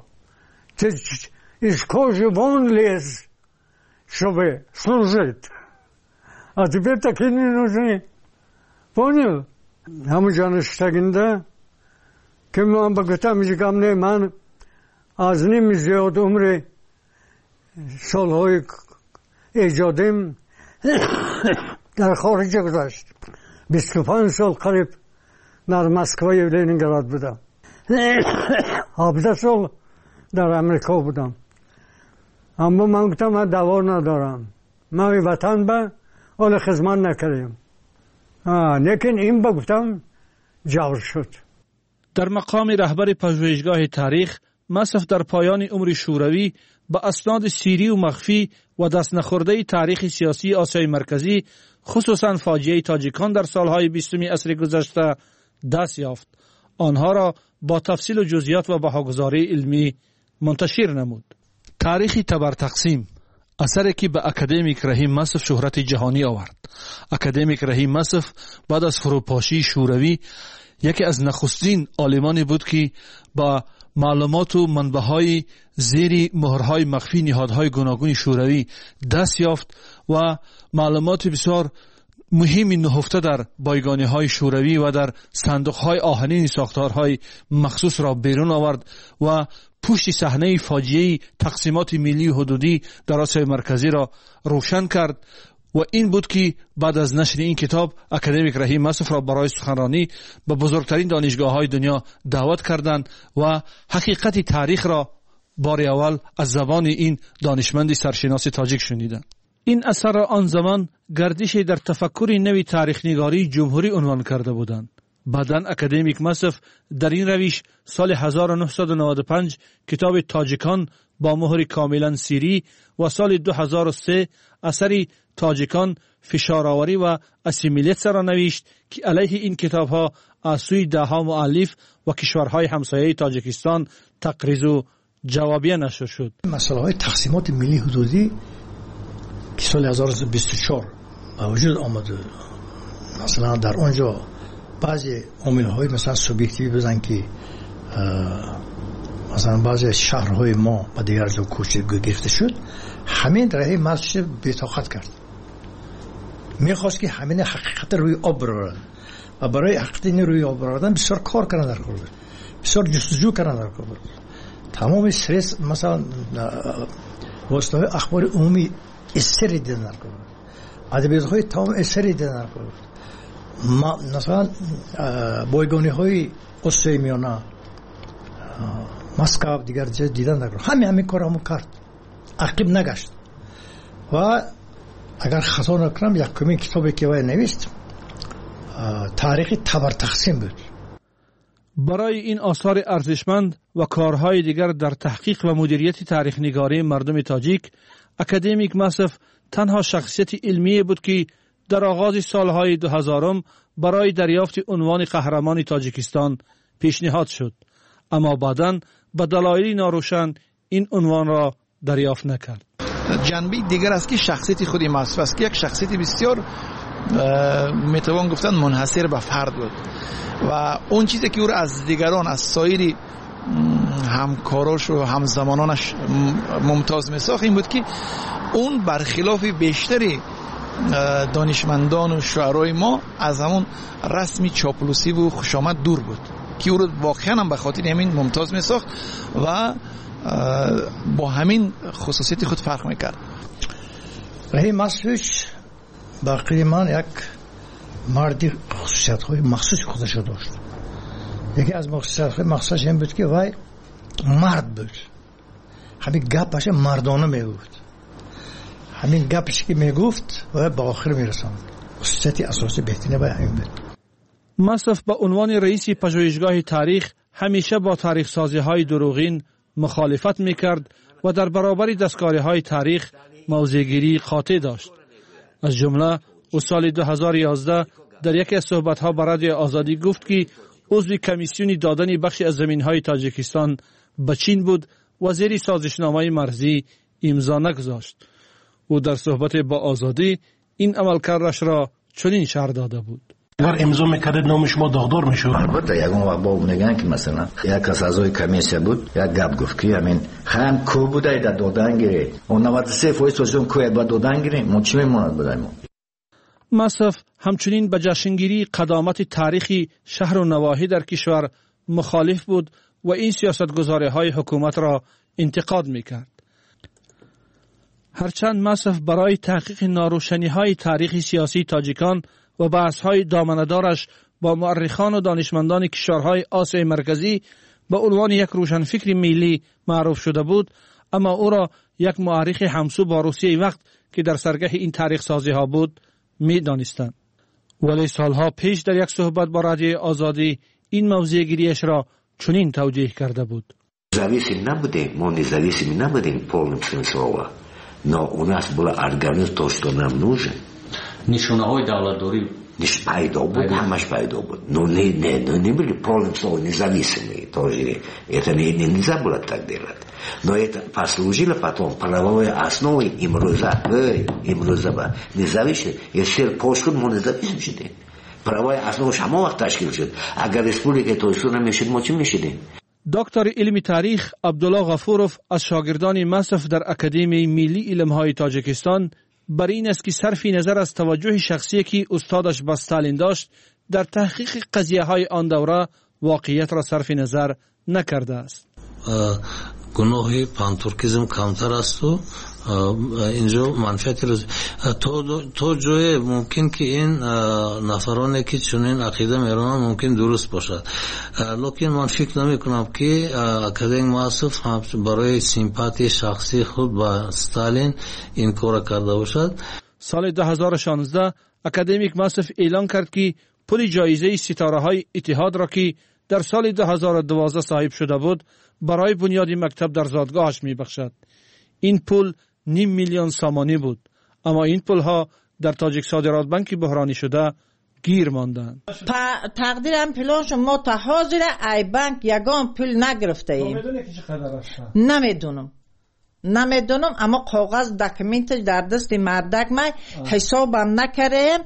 ایشکاش وان لیز чтобы служить. А теперь такие не нужны. Понял? همون جانشتگنده که من بگفتم میگم نه من از نیم زیاد عمر سالهای ایجادیم در خارج گذشت. بیست و پنج سال قریب در مسکو و لنینگراد بودم. هفده سال در امریکا بودم. اما من گفتم من دوار ندارم، من وطن به اول خدمت نکردیم، لیکن این با گفتم جور شد. در مقام رهبر پژوهشگاه تاریخ مصوف در پایان عمر شوروی با اسناد سیری و مخفی و دست نخورده تاریخ سیاسی آسیای مرکزی خصوصا فاجعه تاجیکان در سالهای بیستم عصر گذشته دست یافت. آنها را با تفصیل و جزئیات و بهاگزاری علمی منتشر نمود. تاریخی تبر تقسیم اثری که به اکادمیک رحیم مصوف شهرت جهانی آورد. اکادمیک رحیم مصوف بعد از فروپاشی شوروی یکی از نخستین عالمانی بود که با معلومات و منبع‌های زیر مهرهای مخفی نهادهای گوناگون شوروی دست یافت و معلومات بسیار مهمی نهفته در بایگانی‌های شوروی و در صندوق‌های آهنین ساختارهای مخصوص را بیرون آورد و پشت صحنه فاجعه تقسیمات ملی و حدودی در آسیای مرکزی را روشن کرد و این بود که بعد از نشر این کتاب اکادمیک رحیم مصوف را برای سخنرانی به بزرگترین دانشگاه‌های دنیا دعوت کردند و حقیقت تاریخ را بار اول از زبان این دانشمند سرشناس تاجیک شنیدند. این اثر را آن زمان گردش در تفکر نوی تاریخ نگاری جمهوری عنوان کرده بودند. بعداً اکادمیک مصوف در این روش سال هزار و نهصد و نود و پنج کتاب تاجیکان با مهر کاملا سیری و سال دو هزار و سه اثری تاجیکان فشارآوری و اسیمیلیت را نوشت که علیه این کتاب‌ها از سوی ده‌ها مؤلف و کشورهای همسایه تاجیکستان تقریض و جوابیه نشر شد. مسئله های تقسیمات ملی حدودی که سال هزار و سیصد و بیست و چهار به وجود آمده، مثلا در آنجا بعضی عامل‌های مثلا سوبیکتیوی بزن که مثلا بعضی شهرهای ما به دیگر جا کوچه گرفته شد، همین راه مصوف بی‌طاقت کرد. میخواست که همین حقیقت روی آب برارد و برای حقیقت این روی آب براردن بسیار کار کردن در کار، بسیار جستجو کردن در کار. تمام استرس مثلا واسطه اخبار عمومی استری دیدن در کار، ادبیات‌های تمام استری دیدن در کار. ما مثلا بایگانی های قصه میانه مسکو دیگر جای دیدن نکرد. همین همین کارمو کرد، عقب نگشت. و اگر خطا نکنم یکمین کتابی که وی نوشت تاریخ تبر تقسیم بود. برای این آثار ارزشمند و کارهای دیگر در تحقیق و مدیریت تاریخ نگاری مردم تاجیک، اکادمیک مصف تنها شخصیت علمی بود که در آغاز سالهای دو هزارم برای دریافت عنوان قهرمان تاجیکستان پیشنهاد شد، اما بعداً به دلایلی ناروشن این عنوان را دریافت نکرد. جنبه دیگر است که شخصیت خودی مصف است که یک شخصیت بسیار میتوان گفتن منحصر به فرد بود و اون چیزی که او را از دیگران، از سایر همکاراش و همزمانانش ممتاز میساخت این بود که اون برخلاف بیشتری دانشمندان و شعرای ما از همون رسمی چاپلوسی و خوشامد دور بود که او را واقعا هم به خاطر همین ممتاز میساخت و با همین خصوصیت خود فرق میکرد. رهی مصفش باقی من یک مردی خصوصیت های مخصوص خودش داشت. یکی از خصوصیت های مخصوصش این بود که وای مرد بود، همین گپش مردانه میگفت، همین گپش که میگفت و به آخر میرساند. خصوصیت اساسی بهترین وای همین بود. مصف به عنوان رئیس پژوهشگاه تاریخ همیشه با تاریخ سازی های دروغین مخالفت میکرد و در برابر دستکاری های تاریخ موضع‌گیری قاطع داشت. از جمله او سال دو هزار و یازده در یکی از صحبت‌ها با رادیو آزادی گفت که عضو کمیسیون دادن بخشی از زمین‌های تاجیکستان به چین بود و زیر سازشنامه مرزی امضا نگذاشت. او در صحبت با آزادی این عملکردش را چنین شرح داده بود: اگر امضا میکرد نام شما داغدار میشد. البته یگان وقت با میگن که مثلا یک از اعضای کمیسیون بود، یک گپ گفت که همین خام کو بوده در دادن گیره اون نود و سه درصد سوسیون کوی با دادن گیره ما چی میموند بدیم. مصف همچنین به جشنگیری قدامت تاریخی شهر و نواحی در کشور مخالف بود و این سیاستگزاری‌های حکومت را انتقاد میکرد. هرچند مصف برای تحقیق ناروشنی‌های تاریخی سیاسی تاجیکان و بحث‌های دامنه‌دارش با مورخان و دانشمندان کشورهای آسیای مرکزی به عنوان یک روشنفکر ملی معروف شده بود، اما او را یک مورخ همسو با روسیه وقت که در سرگه این تاریخ سازی ها بود می دانستند. ولی سالها پیش در یک صحبت با رادیو آزادی این موضوع گیریش را چنین توجیه کرده بود: Зависим набудем, мы независимы набудем в полном смысле слова, но у нас был организм то, что нам нужен. نشانه‌های دولتداری Лишь пайдо будет, хамаш пайдо будет. Но не, не, не, не были в полном слове независимые тоже. Это не, не, нельзя было так делать. Но это послужило потом правовой основой им роза, им роза. Независимо, если пошли, мы независимы шли. Правовая основа шама вақт ташкил шуд. Агар республика то су намешид, ما چی میشدیم؟ دکتر علم تاریخ عبدالله غفورов از شاگردان مصف در اکادمی ملی علم‌های تاجیکستان بر این است که صرف نظر از توجه شخصی که استادش به استالین داشت در تحقیق قضیه های آن دوره واقعیت را صرف نظر نکرده است. گناه پانتورکیزم کمتر است و اینجا منفعتی رو تو تو جای ممکن که این نفرانی که چنین عقیده میرن ممکن درست باشد، لیکن من فکر نمی کنم که اکادمیک مصف برای سیمپاتی شخصی خود با استالین این کار کرده باشد. سال دو هزار و شانزده اکادمیک مصف اعلان کرد که پول جایزه ستاره های اتحاد را که در سال دو هزار و دوازده صاحب شده بود برای بنیاد مکتب در زادگاهش می بخشد. این پول نیم میلیون سامانی بود، اما این پول ها در تاجیک صادرات بانک بحرانی شده گیر ماندند. تقدیرم پولش ما تا حاضر ای بانک یگان پول نگرفته ایم. نمیدونم نمیدونم اما کاغذ داکیومنت در دست مردک ما حسابم نکردیم.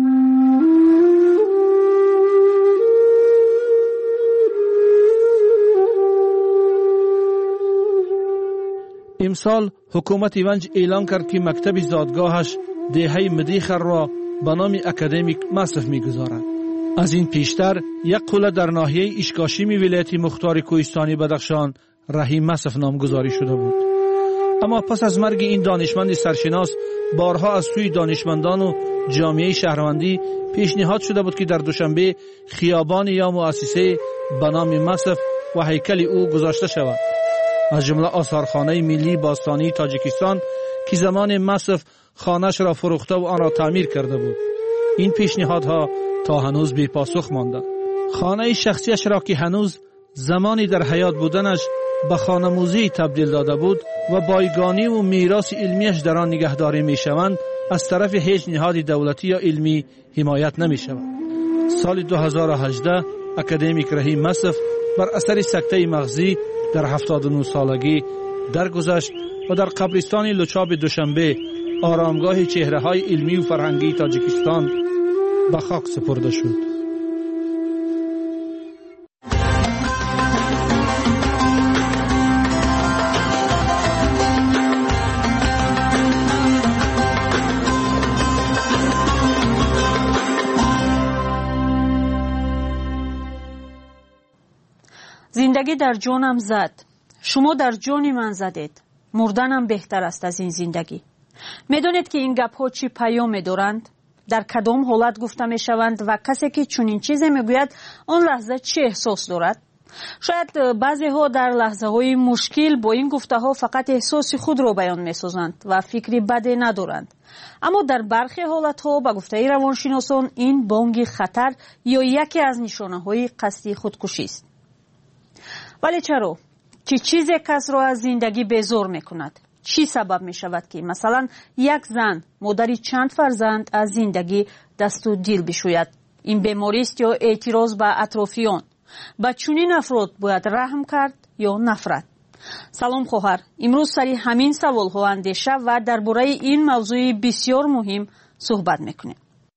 امسال حکومت ونج اعلان کرد که مکتب زادگاهش دهه مدیخر را به نام اکادمیک مصف می‌گذارد. از این پیشتر یک قله در ناحیه اشکاشیمی ولایت مختار کوهستانی بدخشان رهی مصف نامگذاری شده بود. اما پس از مرگ این دانشمند سرشناس بارها از سوی دانشمندان و جامعه شهروندی پیشنهاد شده بود که در دوشنبه خیابان یا مؤسسه به نام مصرف و هیکل او گذاشته شود. از جمله آثارخانه ملی باستانی تاجیکستان که زمان مصرف خانه‌اش را فروخته و آن را تعمیر کرده بود. این پیشنهادها تا هنوز بی پاسخ مانده. خانه شخصیش را که هنوز زمانی در حیات بودنش به خانموزی تبدیل داده بود و بایگانی و میراث علمیش در آن نگهداری می شوند، از طرف هیچ نهاد دولتی یا علمی حمایت نمی شود. سال دو هزار و هجده اکادمیک رحیم مصرف بر اثر سکته مغزی در هفتاد و نه سالگی درگذشت و در قبرستان لچاب دوشنبه آرامگاه چهره های علمی و فرهنگی تاجیکستان به خاک سپرده شد. زندگی در جانم زد. شما در جان من زدید. مردنم بهتر است از این زندگی. میدونید که این گپ ها چی پیام دارند؟ در کدام حالت گفته می شوند و کسی که چنین چیزی میگوید آن لحظه چه احساس دارد؟ شاید بعضی ها در لحظه های مشکل با این گفته ها فقط احساس خود را بیان می سازند و فکری بدی ندارند. اما در برخی حالت ها به گفته روانشناسان این بانگ خطر یا یکی از نشانه های قصدی خودکشی است. ولی چرا؟ چه چیزی کس را از زندگی بیزار می کند؟ چی سبب می شود که مثلا یک زن مادری چند فرزند از زندگی دست و دل بشوید؟ این بیماری است یا اعتراض به اطرافیان؟ به چنین افراد باید رحم کرد یا نفرت؟ سلام خواهر، امروز سری همین سوال ها اندیشه و درباره این موضوع بسیار مهم صحبت میکنیم.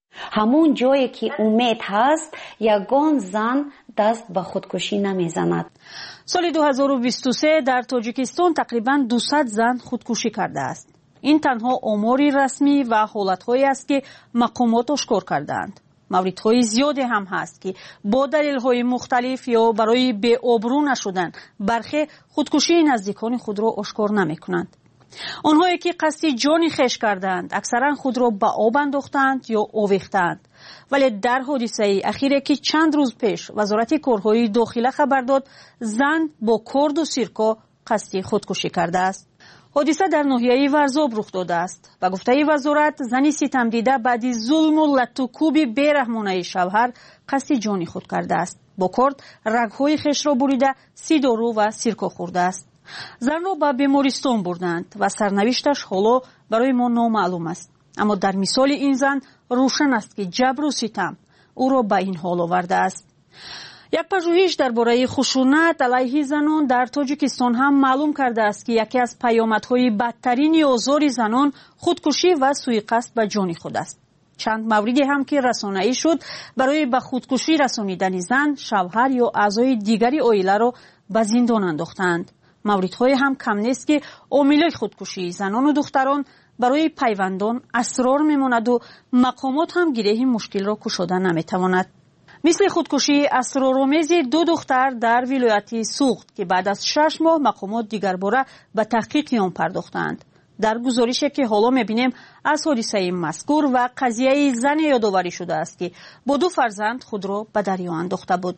همون جایی که امید هست یگان زن دست به خودکشی نمیزند. سال دو هزار و بیست و سه در تاجیکستان تقریباً دویست زن خودکشی کرده است. این تنها آماری رسمی و حالت‌هایی است که مقامات اشکار کردند. موردهای زیادی هم هست که با دلیل‌های مختلف یا برای بی آبرو نشدن برخی خودکشی نزدیکان خود را اشکار نمی‌کنند. آنهایی که قصد جان خویش کردند اکثرا خود را به آب انداختند یا آویختند. ولی در حادثه اخیری که چند روز پیش وزارت کارهای داخله خبر داد زن با کارد و سیرکا قصد خودکشی کرده است. حادثه در ناحیه ورزاب رخ داده است. به گفته وزارت زنی ستم دیده بعد ظلم و لط و کوب بیرحمانه شوهر قصد جان خود کرده است. با کارد رگ‌های خویش را بریده سی دارو و سیرکا خورده است. زن را به بیمارستان بردند و سرنوشتش حالا برای ما نامعلوم است. اما در مثال این زن روشن است که جبر و ستم او را به این حال آورده است. یک پژوهش درباره خشونت علیه زنان در تاجیکستان هم معلوم کرده است که یکی از پیامدهای بدترین آزار زنان خودکشی و سوءقصد به جان خود است. چند موردی هم که رسانه‌ای شد برای به خودکشی رسانیدن زن، شوهر یا اعضای دیگری عائله را به زندان انداختند. موردهای هم کم نیست که عامل خودکشی زنان و دختران برای پیوندان اسرار میماند و مقامات هم گره مشکل را گشوده نمیتواند. مثل خودکشی اسرارآمیز دو دختر در ولایت سوخت که بعد از شش ماه مقامات دیگر باره به تحقیق آن پرداختند. در گزارشی که حالا میبینیم از حادثه مذکور و قضیه زن یادآوری شده است که با دو فرزند خود را به دریا انداخته بود.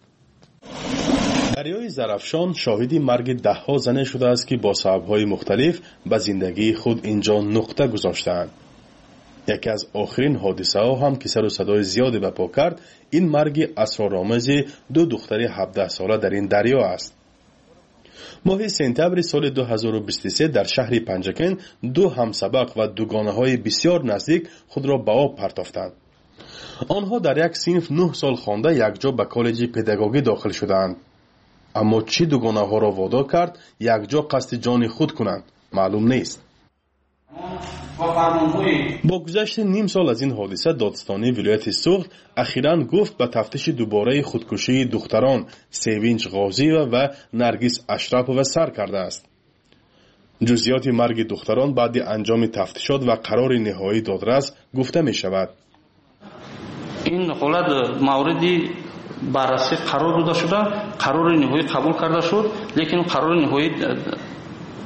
دریای زرافشان شاهدی مرگ ده ها زن شده است که با سبب‌های مختلف به زندگی خود اینجا نقطه گذاشتند. یکی از آخرین حادثه ها هم که سر و صدای زیادی به پا کرد این مرگ اسرارآمیز دو دختر هفده ساله در این دریا است. ماه سپتامبر سال دو هزار و بیست و سه در شهر پنجکن دو همسبق و دوگانه های بسیار نزدیک خود را به آب پرتافتند. آنها در یک صنف نه سال خوانده یکجا به کالج پداگوژی داخل شدند. اما چی دوگانه ها را وادار کرد یکجا قصد جان خود کنند معلوم نیست. با گذشت نیم سال از این حادثه دادستانی ولایت سوخت اخیراً گفت به تفتیش دوباره خودکشی دختران سیوینچ غازی و نرگس اشرفova سر کرده است. جزئیات مرگ دختران بعد انجام تفتیشات و قرار نهایی دادرس گفته می شود. این حالت موردی بررسی قرار داده شده، قرار نهایی قبول کرده شد، لیکن قرار نهایی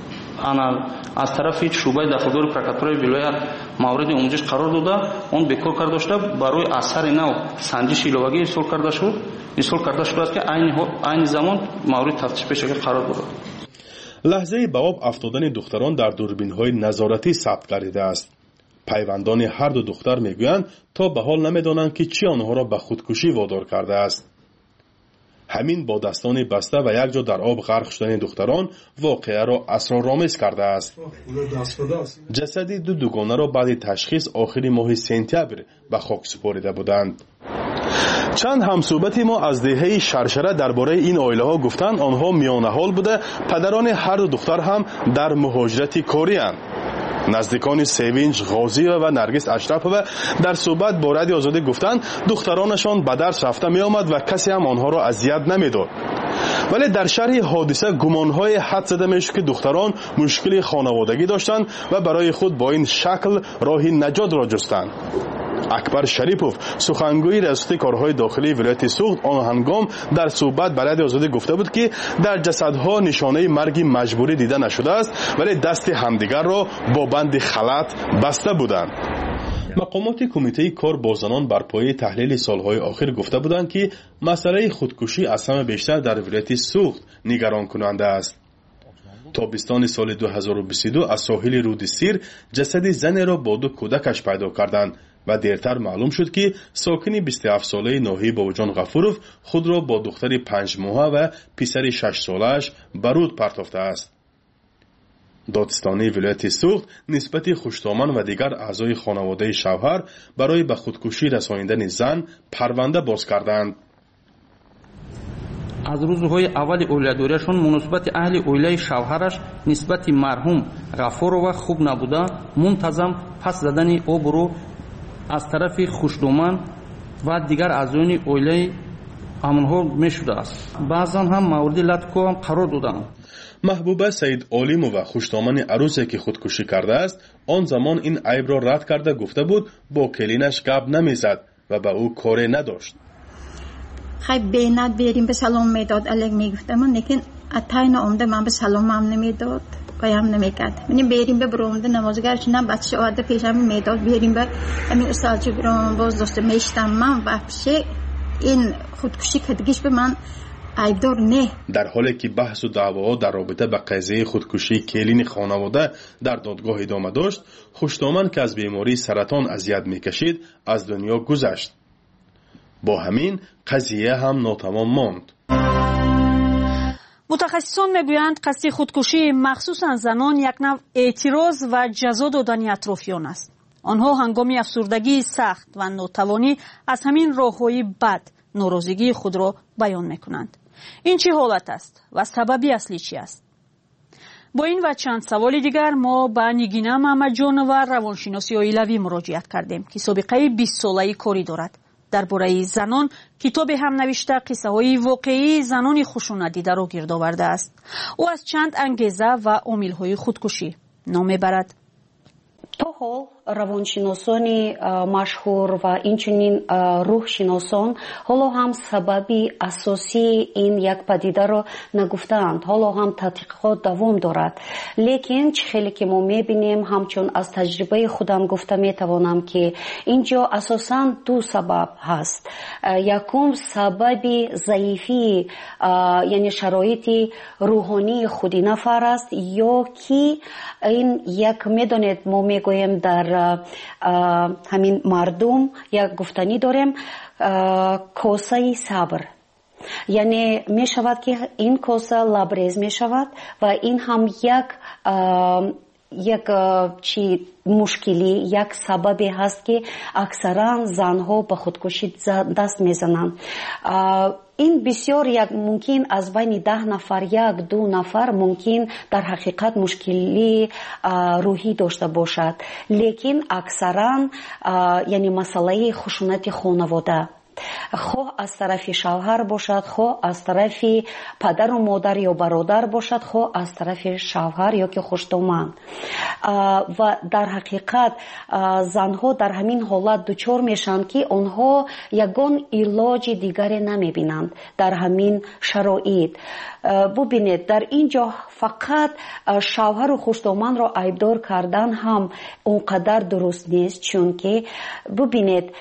аз тарафи шӯъбаи дахлдори прокуратураи вилоят мавриди омӯзиш қарор дода он бекор карда шуда барои асари нав санҷиши иловагӣ ирсол карда шуд ирсол карда шудааст ки айни замон маврид тафтиш пешакӣ қарор бурд. лаҳзаи ба об афтодани духтарон дар дурбинҳои назоратӣ сабт гардидааст. пайвандони ҳарду духтар мегӯянд то ба ҳол намедонанд ки чӣ онҳоро ба худкушӣ водор кардааст. ҳамин бо дастони баста ва якҷо дар об ғарқ шудани духтарон воқеаро асроромез кардааст. ҷасади ду дугонаро баъди ташхис охири моҳи сентябр ба хок супорида буданд. чанд ҳамсӯҳбати мо аз деҳаи шаршара дар бораи ин оилаҳо гуфтанд онҳо миёнаҳол буда падарони ҳарду духтар ҳам дар муҳоҷирати корианд. наздикони севинҷ ғозиева ва наргис ашрафова дар суҳбат бо радиои озодӣ гуфтанд духтаронашон ба дарс рафта меомад ва касе ҳам онҳоро азият намедод. вале дар шарҳи ҳодиса гумонҳое ҳад зада мешуд ки духтарон мушкили хонаводагӣ доштанд ва барои худ бо ин шакл роҳи наҷотро ҷустанд. акбар шарипов сухангӯи риёсати корҳои дохилии вилояти суғд он ҳангом дар суҳбат ба радиои озодӣ гуфта буд ки дар ҷасадҳо нишонаи марги маҷбурӣ дида нашудааст вале дасти ҳамдигарро бо банди халат баста буданд. мақомоти кумитаи кор бо занон бар пояи таҳлили солҳои охир гуфта буданд ки масъалаи худкушӣ аз ҳама бештар дар вилояти суғд нигаронкунанда аст. тобистони соли ду ҳазору бисту ду аз соҳили руди сир ҷасади занеро бо ду кӯдакаш пайдо карданд ва дертар маълум шуд ки сокини бисту ҳафт солаи ноҳӣ бобоҷон ғафуров худро бо духтари панҷмоҳа ва писари шашсолааш ба руд партофтааст. додистонии вилояти суғд нисбати хуштоман ва дигар аъзои хонаводаи шавҳар барои ба худкушӣ расонидани зан парванда боз карданд. аз рӯзҳои аввали оиладорияшон муносибати аҳли оилаи шавҳараш нисбати марҳум ғафурова хуб набуда мунтазам пас задани обрӯ аз тарафи хушдоман ва дигар аъзоёни оилаи амонҳо мешудааст. баъзан ҳам мавриди латфҳоам қарор доданд. маҳбуба саидолимова хуштомани арӯзе ки худкушӣ кардааст он замон ин айбро рад карда гуфта буд бо келинаш гап намезад ва ба ӯ коре надошт. خیلی بینات بیاریم به سلام میداد الگ میگفتم لیکن اتاین آمده من به سلام هم نمیداد و هم نمیکرد. من بیاریم به برامده نمازگرش نه بچه آده پیشم میداد بیاریم به همین استالچی برام باز داشته میشتم من وحشه این خودکشی کردگیش به من عیبدار نه. در حالی که بحث و دعواها در رابطه با قضیه خودکشی کلین خانواده در دادگاه ادامه داشت، خوشتامن که از بیماری سرطان اذیت میکشید از دنیا گذشت. با همین قضیه هم ناتمام ماند. متخصصان میگویند قصد خودکشی مخصوصا زنان یک نوع اعتراض و جزا دادن اطرافیان است. آنها هنگام افسردگی سخت و ناتوانی از همین راههای بد ناراضگی خود را بیان میکنند. این چه حالت است و سببی اصلی چی است؟ با این و چند سوال دیگر ما به نگینه محمد جان و روانشناسی اویلوی مراجعت کردیم که سابقه بیست ساله‌ای کاری دارد. درباره زنان کتابی هم نوشته قصه های واقعی زنان خشونت دیده را گرد آورده است. او از چند انگیزه و عامل های خودکشی نام میبرد. تو حال روانشناسانی مشهور و اینچنین روحشناسان حالا هم سببی اساسی این یک پدیده را نگفتند. حالا هم تحقیقات دوام دارد. لیکن چه خیلی که ما میبینیم همچون از تجربه خودم گفته میتوانم که اینجا اساساً دو سبب هست. یکم سببی ضعیفی یعنی شرایط روحانی خودی نفر است یا که این یک میدونید ما میگویم در همین مردم یک گفتنی داریم کوسه صبر، یعنی می شود که این کوسه لبریز می شود و این هم یک یک چی مشکلی یک سببی هست که اکثرا زنها به خودکشی دست میزنند. این بسیار یک ممکن از بین ده نفر یک دو نفر ممکن در حقیقت مشکلی روحی داشته باشد، لیکن اکثرا یعنی مسئله خشونت خانواده خواه از طرف شوهر باشد، خواه از طرف پدر و مادر یا برادر باشد، خواه از طرف شوهر یا که خوشتومند. و در حقیقت زنها در همین حالت دچار میشن که آنها یگان علاج دیگری نمیبینند در همین شرایط. ببینید در اینجا فقط شوهر و خوشتومند را عیبدار کردن هم اونقدر درست نیست، چون که ببینید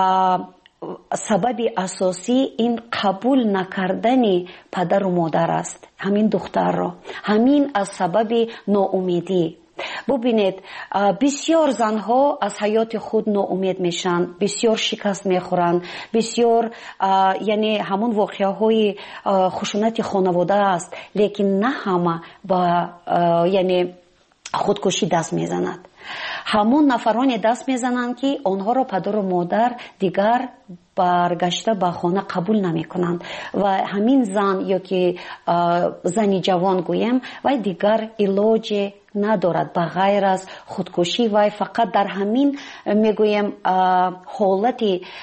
سبب اساسی این قبول نکردن پدر و مادر است، همین دختر را، همین از سبب ناامیدی. ببینید بسیار زنها از حیات خود ناامید میشن، بسیار شکست میخورن، بسیار یعنی همون واقعه های خشونت خانواده است، لیکن نه همه با یعنی خودکشی دست میزند. همون نفران دست میزنند که آنها را پدر و مادر دیگر برگشته به خانه قبول نمی کنند و همین زن یا که زنی جوان گویم و دیگر علاج ندارد به غیر از خودکشی و فقط در همین میگویم حالت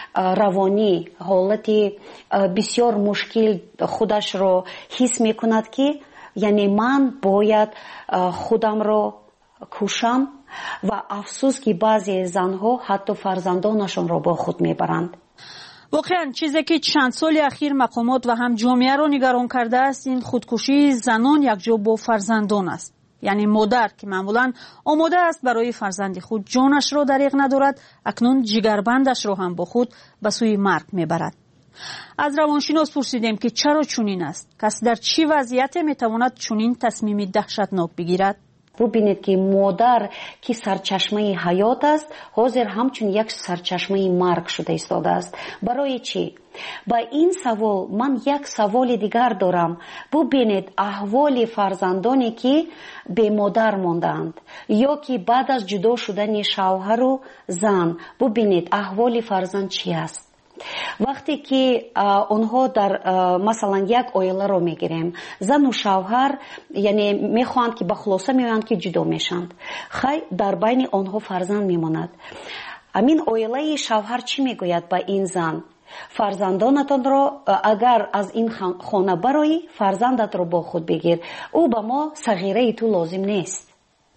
روانی، حالت بسیار مشکل خودش رو حس میکند که یعنی من باید خودم رو کشم و افسوس که بعضی زنها حتی فرزندانشون را با خود میبرند. واقعا چیزی که چند سال اخیر مقامات و هم جامعه را نگران کرده است این خودکشی زنان یکجا با فرزندان است. یعنی مادر که معمولا آماده است برای فرزند خود جانش را دریغ ندارد، اکنون جگربندش را هم با خود به سوی مرگ میبرد. از روانشناس پرسیدیم که چرا چنین است؟ کس در چی وضعیت میتواند چنین تصمیم دهشتناک بگیرد؟ ببینید که مادر که سرچشمه حیات است حاضر همچون یک سرچشمه مرگ شده ایستاده است. برای چی؟ با این سوال من یک سوال دیگر دارم. ببینید احوال فرزندانی که به مادر ماندند یا که بعد از جدا شدن شوهر و زن، ببینید احوال فرزند چی است. وقتی که آنها در مثلا یک عائله رو میگیریم، زن و شوهر یعنی میخواهند که به خلاصه میگویند که جدا میشند، خیلی در بین آنها فرزند میماند. همین عائله شوهر چی میگوید با این زن؟ فرزندانتان را اگر از این خانه برایی فرزندت رو با خود بگیر، او به ما صغیره تو لازم نیست.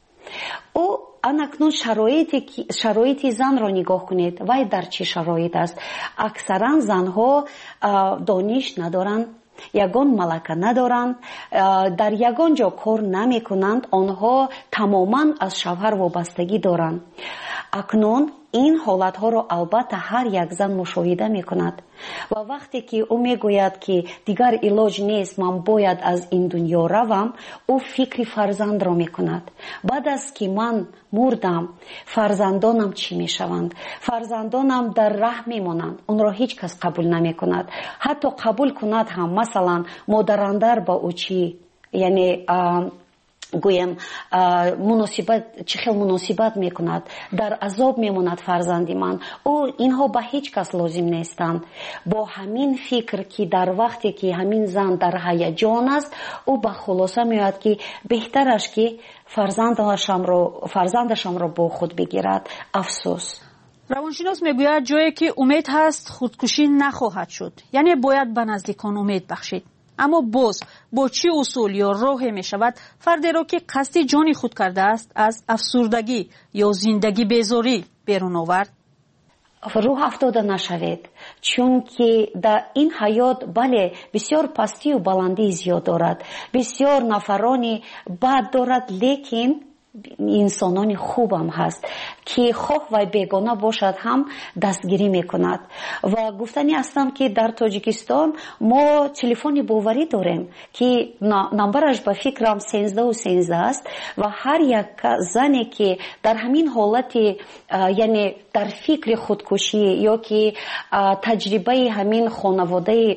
او انکنون شرایطی شرایطی زن را نگاه کنید، وای در چه شرایط است. اکثرا زنها دانش ندارند، یگان ملکه ندارند، در یگان جا کار نمی کنند، آنها تماما از شوهر وابستگی دارند. اکنون این حالت ها را البته هر یک زن مشاهده می کند و وقتی که او می گوید که دیگر علاج نیست، من باید از این دنیا روم، او فکر فرزند را می کند. بعد از که من مردم فرزندانم چی می شوند؟ فرزندانم در ره می مانند، اون را هیچ کس قبول نمی کند. حتی قبول کند هم مثلا مادراندر با او چی یعنی گویم مناسبت چه خیلی مناسبت میکند، در عذاب میماند فرزندی من. او اینها به هیچ کس لازم نیستند. با همین فکر که در وقتی که همین زن در هیجان است، او به خلاصه میاد که بهترش که فرزندشم رو فرزندشم رو با خود بگیرد. افسوس. روانشناس میگوید جایی که امید هست خودکشی نخواهد شد، یعنی باید به نزدیکان امید بخشید. اما باز با چه اصول یا راهی می شود فردی را که قصد جانی خود کرده است از افسردگی یا زندگی بیزاری بیرون آورد؟ روح افتاده نشوید، چون که در این حیات بله بسیار پستی و بلندی زیاد دارد، بسیار نفرانی بد دارد، لیکن انسانان خوب هم هست که خواه و بیگانه باشد هم دستگیری میکند. و گفتنی هستم که در تاجیکستان ما تلفن باوری داریم که نمبرش به فکرم سیزده و سیزده است و هر یک زنی که در همین حالت یعنی در فکر خودکشی یا که تجربه همین خانواده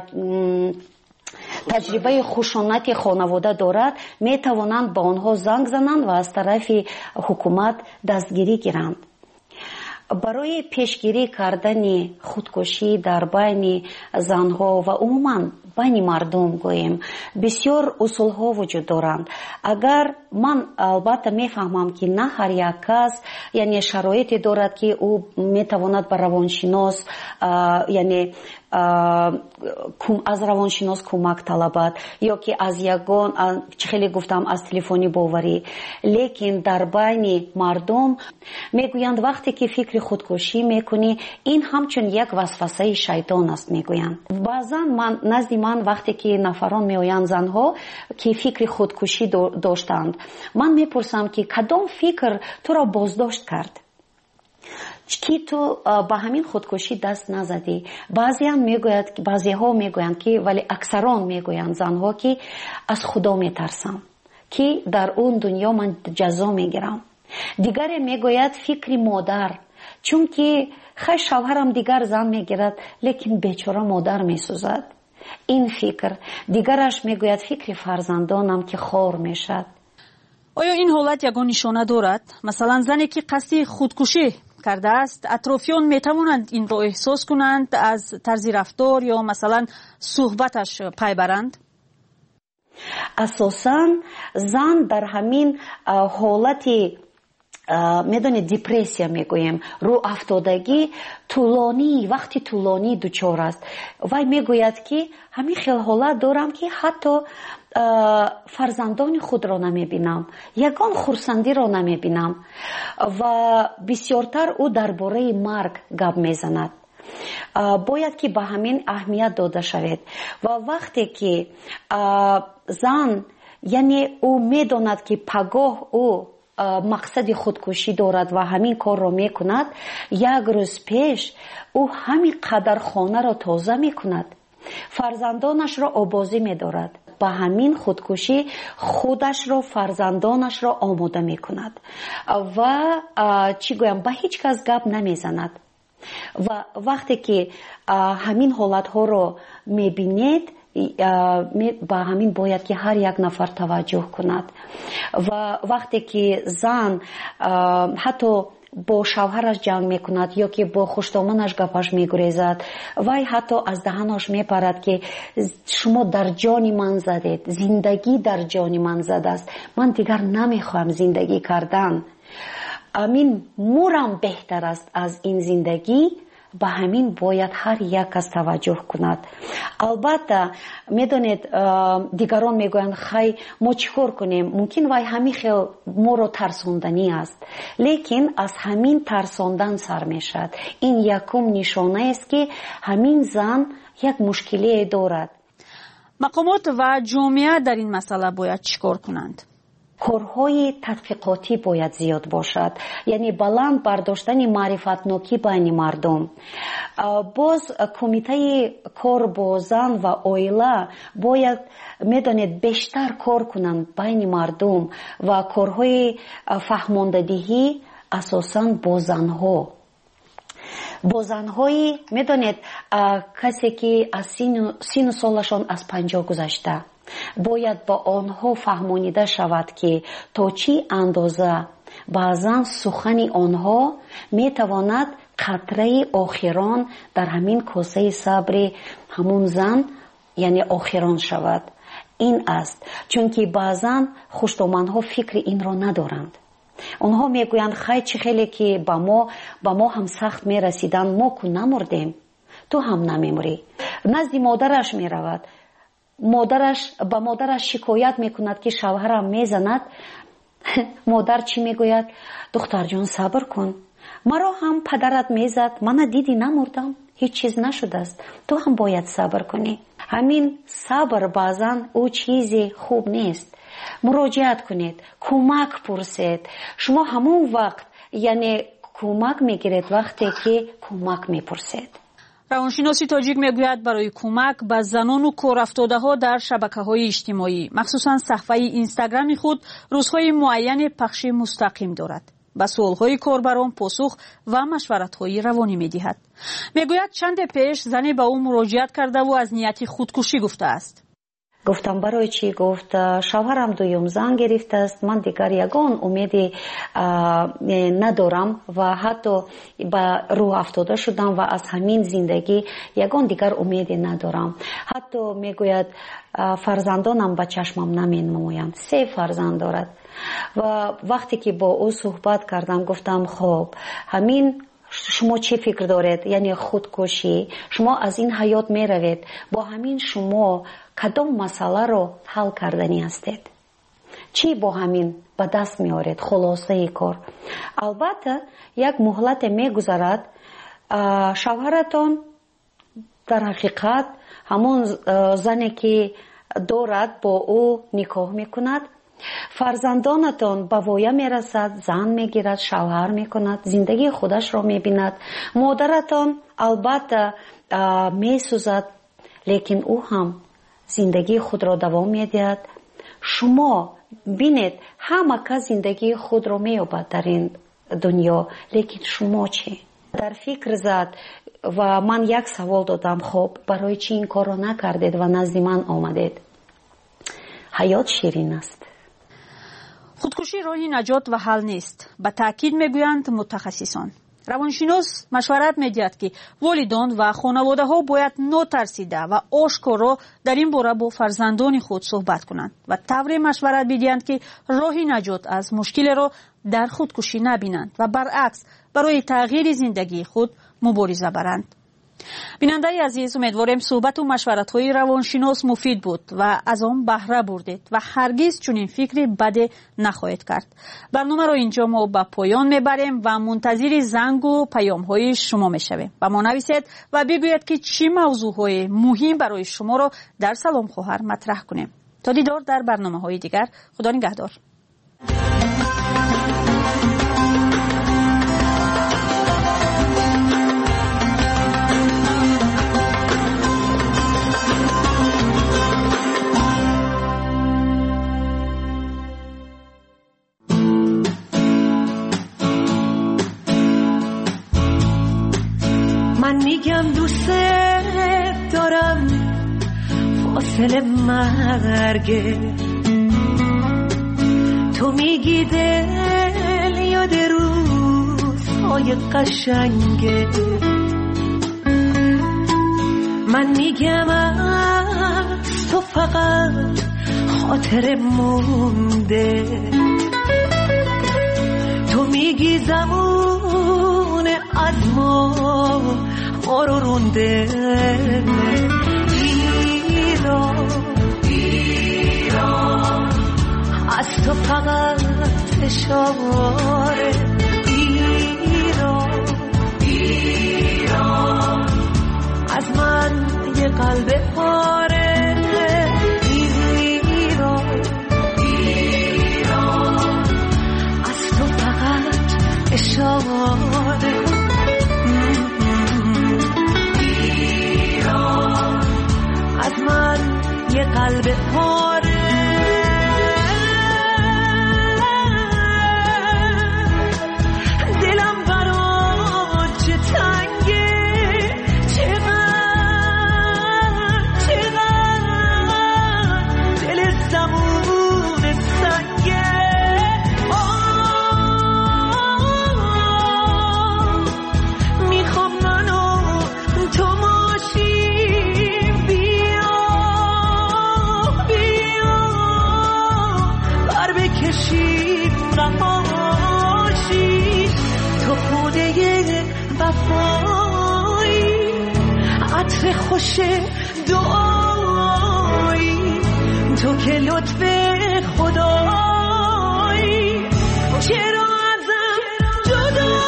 تجربه خشونت خانواده دارد، می توانند با آنها زنگ زنند و از طرف حکومت دستگیری گیرند. برای پیشگیری کردن خودکشی در بین زنها و عموما байни мардум гӯем бисёр усулҳо вуҷуд доранд. Агар ман албатта мефаҳмам ки на ҳар як кас яъне шароите дорад ки ӯ метавонад ба равоншинос яъне аз равоншинос кӯмак талабад ё ки аз ягон чӣ хеле гуфтам аз телефони боварӣ. лекин дар байни мардум мегӯянд вақте ки фикри худкушӣ мекунӣ ин ҳамчун як васвасаи шайтон аст мегӯянд. баъзан ман назди ман вақте ки нафарон меоянд занҳо ки фикри худкушӣ доштанд ман мепурсам ки кадом фикр туро боздошт кард ки ту ба ҳамин худкушӣ даст назадӣ. баъзеҳо мегӯянд ки вале аксарон мегӯянд занҳо ки аз худо метарсам ки дар он дунё ман ҷазо мегирам. дигаре мегӯяд фикри модар чунки хай шавҳарам дигар зан мегирад лекин бечора модар месӯзад. ин фикр. дигараш мегӯяд фикри фарзандонам ки хор мешад. оё ин ҳолат ягон нишона дорад? масалан зане ки қасди худкушӣ кардааст атрофиён метавонанд инро эҳсос кунанд аз тарзи рафтор ё масалан суҳбаташ пай баранд? асосан зан дар ҳамин ҳолати медонед депрессия мегӯем рӯ афтодагӣ тӯлонӣ вақти тӯлонӣ дучор аст. вай мегӯяд ки ҳамин хел ҳолат дорам ки ҳатто фарзандони худро намебинам, ягон хурсандиро намебинам ва бисёртар ӯ дар бораи марг гап мезанад. бояд ки ба ҳамин аҳамият дода шавед. ва вақте ки зан яъне ӯ медонад ки пагоҳ ӯ мақсади худкушӣ дорад ва ҳамин корро мекунад, як рӯз пеш ӯ ҳамин қадар хонаро тоза мекунад, фарзандонашро обозӣ медорад. ба ҳамин худкушӣ худашро фарзандонашро омода мекунад ва чӣ гӯям ба ҳеҷ кас гап намезанад. ва вақте ки ҳамин ҳолатҳоро мебинед ба ҳамин бояд ки ҳар як нафар таваҷҷӯҳ кунад. ва вақте ки зан ҳатто бо шавҳараш ҷанг мекунад ё ки бо хуштоманаш гапаш мегурезад, вай ҳатто аз даҳанаш мепарад ки шумо дар ҷони ман задед, зиндагӣ дар ҷони ман задааст, ман дигар намехоҳам зиндагӣ кардан, амин мурам беҳтар аст аз ин зиндагӣ. ба ҳамин бояд ҳар як кас таваҷҷӯҳ кунад. албатта медонед дигарон мегӯянд хай мо чӣ кор кунем, мумкин вай ҳамин хел моро тарсонданӣ аст, лекин аз ҳамин тарсондан сар мешавад. ин якум нишонаест ки ҳамин зан як мушкилие дорад. мақомот ва ҷомеа дар ин масъала бояд чӣ кор кунанд? корҳои тадқиқотӣ бояд зиёд бошад, яъне баланд бардоштани маърифатнокӣ байни мардум. боз кумитаи кор бо зан ва оила бояд медонед бештар кор кунанд байни мардум ва корҳои фаҳмондадиҳӣ асосан бо занҳо. бо занҳои медонед касе ки аз сину солашон аз панҷоҳ гузашта бояд ба онҳо фаҳмонида шавад ки то чӣ андоза баъзан сухани онҳо метавонад қатраи охирон дар ҳамин косаи сабри ҳамун зан яъне охирон шавад. ин аст чунки баъзан хуштоманҳо фикри инро надоранд. онҳо мегӯянд хай чӣ хеле ки ба мо ба мо ҳам сахт мерасиданд, мо ку намурдем, ту ҳам намемурӣ. назди модараш меравад, модараш ба модараш шикоят мекунад ки шавҳарам мезанад. модар чӣ мегӯяд? духтарҷон сабр кун, маро ҳам падарат мезад, мана дидӣ намурдам, ҳеҷ чиз нашудааст, ту ҳам бояд сабр кунӣ. ҳамин сабр баъзан ӯ чизи хуб нест. муроҷиат кунед, кӯмак пурсед. шумо ҳамон вақт яъне кӯмак мегиред вақте ки кӯмак мепурсед. равоншиноси тоҷик мегӯяд барои кӯмак ба занону корафтодаҳо дар шабакаҳои иҷтимоӣ махсусан саҳифаи инстаграми худ рӯзҳои муайяне пахши мустақим дорад. ба суолҳои корбарон посух ва машваратҳои равонӣ медиҳад. мегӯяд чанде пеш зане ба ӯ муроҷиат кардаву аз нияти худкушӣ гуфтааст. گفتم برای چی؟ گفت شوهرم دویم زن گرفته است، من دیگر یگان امیدی ندارم و حتی به روح افتاده شدم و از همین زندگی یگان دیگر امیدی ندارم. حتی میگوید فرزندانم به چشمم نمی نمویند. سه فرزند دارد و وقتی که با او صحبت کردم گفتم خب همین شما چه فکر دارید؟ یعنی خودکشی، شما از این حیات می روید، با همین شما کدام مسئله رو حل کردنی هستید؟ چی با همین به دست می آورید؟ خلاصه ای کار. البته یک مهلت می گذرد، شوهرتان در حقیقت همون زنی که دارد با او نکاح می کند، فرزندانتان به وایه می رسد، زن می گیرد، شوهر می کند، زندگی خودش را می بیند. مادرتان البته می سوزد لیکن او هم زندگی خود را دوام می دهد. شما بینید همه کس زندگی خود را می یابد در این دنیا، لیکن شما چی؟ در فکر زد و من یک سوال دادم، خب برای چی این کار را نکردید و نزد من آمدید؟ حیات شیرین است. خودکشی راهی نجات و حل نیست، به تاکید میگویند متخصصان. روانشناس مشورت میدهد که والدان و خانواده ها باید نترسیده و آشکارا در این باره با فرزندان خود صحبت کنند و طوری مشورت بدهند که راهی نجات از مشکل را در خودکشی نبینند و برعکس برای تغییر زندگی خود مبارزه برند. بیننده عزیز، امیدواریم صحبت و مشورت های روانشناس مفید بود و از آن بهره بردید و هرگز چنین فکری بد نخواهید کرد. برنامه را اینجا ما به پایان میبریم و منتظر زنگ و پیام های شما میشویم. و ما نویسید و بگویید که چه موضوع های مهم برای شما را در سلام خواهر مطرح کنیم. تا دیدار در برنامه های دیگر، خدا نگهدار. من میگم دوست دارم، فاصله مرگه، تو میگی دل یاد روزهای قشنگه، من میگم از تو فقط خاطر مونده، تو میگی زمان از ما ما رو رونده. ایران ایران از تو فقط اشاره، ایران ایران از من یه قلب پاره، ایران ایران از تو فقط اشاره، از من یه قلب پاره. دلم برات چه تنگه، چقدر چقدر دل زمون سنگه، میخوام منو تو ماشی کشیم نماشی، تو خونه وفایی، عطر خوش دعایی، تو که لطف خدایی، چرا ازم جدایی؟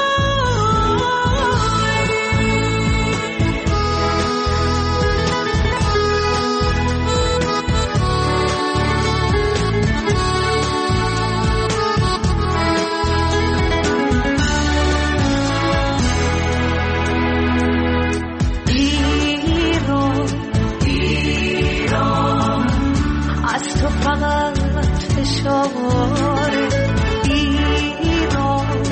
اشاره، ایران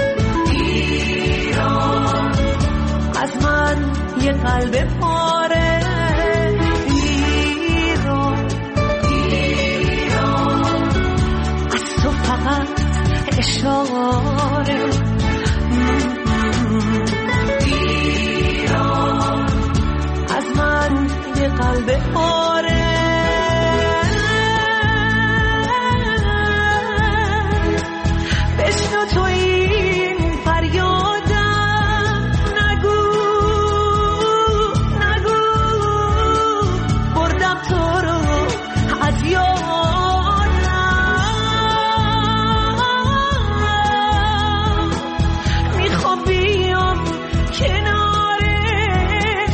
ایران از من یه قلب پاره، ایران فقط اشاره ایران از من یه قلب پاره بشنو تو این فریادم نگو نگو بردم تو رو از یادم میخوام بیام کنارت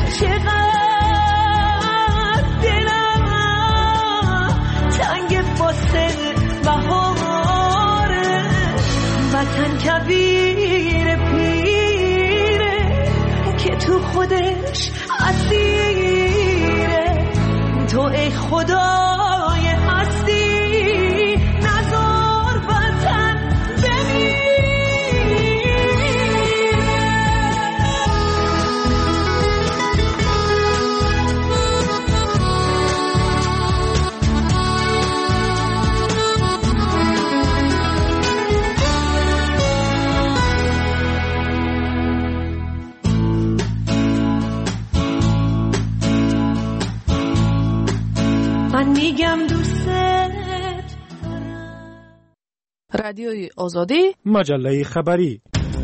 چقدر دلم تنگ واسه بهاره وطن کبیر پیره که تو خودش اسیره تو ای خدای هستی نذار وطن من میگم دوست رادیوی آزادی مجله خبری.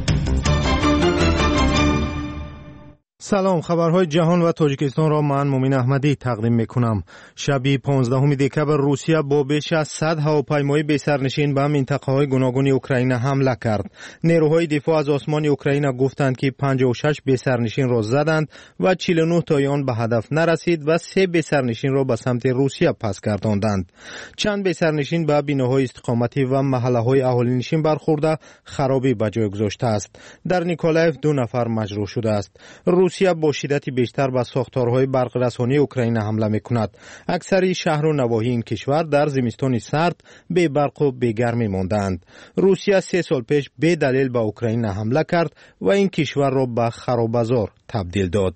سلام، خبرهای جهان و تاجیکستان را من مومن احمدی تقدیم میکنم. شب پانزدهم دکبر روسیه با بیش از صد هواپیمای بی‌سرنشین به منطقه‌های گوناگون اوکراین حمله کرد. نیروهای دفاع از آسمان اوکراین گفتند که پنجاه و شش بی‌سرنشین را زدند و چهل و نه تای آن به هدف نرسید و سه بی‌سرنشین را به سمت روسیه پس گرداندند. چند بی‌سرنشین به بناهای استقامتی و محله‌های اهالی‌نشین برخورده خرابی به جای گذاشته است. در نیکولایف دو نفر مجروح شده است. روسیه با شدت بیشتر به ساختارهای برق رسانی اوکراین حمله می‌کند. اکثر شهر و نواحی این کشور در زمستان سرد بی برق و بی گرمی ماندند. روسیه سه سال پیش به دلیل به اوکراین حمله کرد و این کشور را به خراب‌بازار تبدیل داد.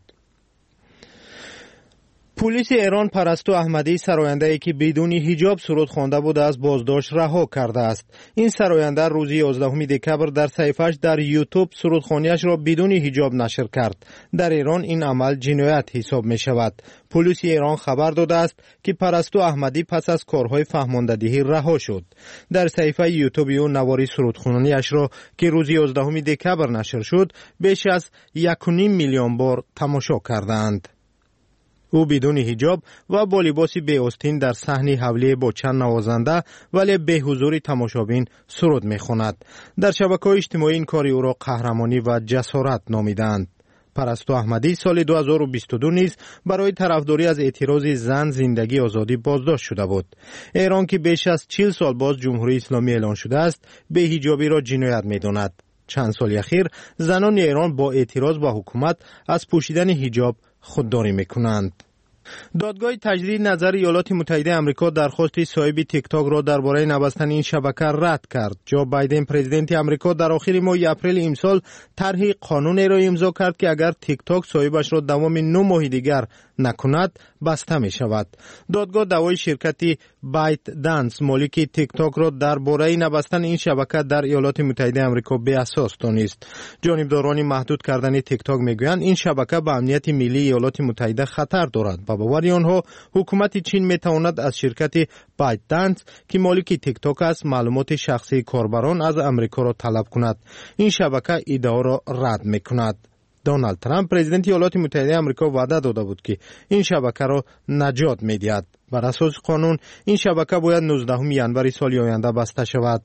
پلیس ایران پرستو احمدی سراینده‌ای که بدون حجاب سرود خوانده بود از بازداشت رها کرده است. این سراینده روز یازدهم دکبر در صفحه‌اش در یوتیوب سرودخوانیش را بدون حجاب نشر کرد. در ایران این عمل جنایت حساب می شود. پلیس ایران خبر داده است که پرستو احمدی پس از کارهای فهماندهی رها شد. در صفحه یوتیوب او نواری سرودخوانیش را که روز یازدهم دکبر نشر شد بیش از یک و نیم میلیون بار تماشا کردند. او بدون حجاب و با لباس بی آستین در صحنه حوله با چند نوازنده ولی به حضور تماشابین سرود می‌خواند. در شبکه‌های اجتماعی این کار او را قهرمانی و جسارت نامیدند. پرستو احمدی سال دو هزار و بیست و دو نیز برای طرفداری از اعتراض زن زندگی آزادی بازداشت شده بود. ایران که بیش از چهل سال باز جمهوری اسلامی اعلان شده است، به حجابی را جنایت می‌داند. چند سال اخیر زنان ایران با اعتراض به حکومت از پوشیدن حجاب خودداری میکنند. دادگاه تجدید نظر ایالات متحده آمریکا درخواست صاحب تیک تاک را درباره نبستن این شبکه رد کرد. جو بایدن پرزیدنت آمریکا در آخر ماه اپریل امسال طرح قانونی را امضا کرد که اگر تیک تاک صاحبش را دوام نه ماه دیگر نکند بسته می شود. دادگاه دعوای شرکت بایت دنس مالک تیک تاک را درباره نبستن این شبکه در ایالات متحده آمریکا بی اساس دانست. جانبداران محدود کردن تیک تاک میگویند این شبکه به امنیت ملی ایالات متحده خطر دارد. با باور آنها حکومت چین می تواند از شرکت بایت دنس که مالک تیک تاک است معلومات شخصی کاربران از آمریکا را طلب کند. این شبکه ادعا را رد می کند. دونالد ترامپ پرزیدنت ایالات متحده آمریکا وعده داده بود که این شبکه را نجات می‌دهد. بر اساس قانون این شبکه باید نوزدهم ژانویه سال آینده بسته شود.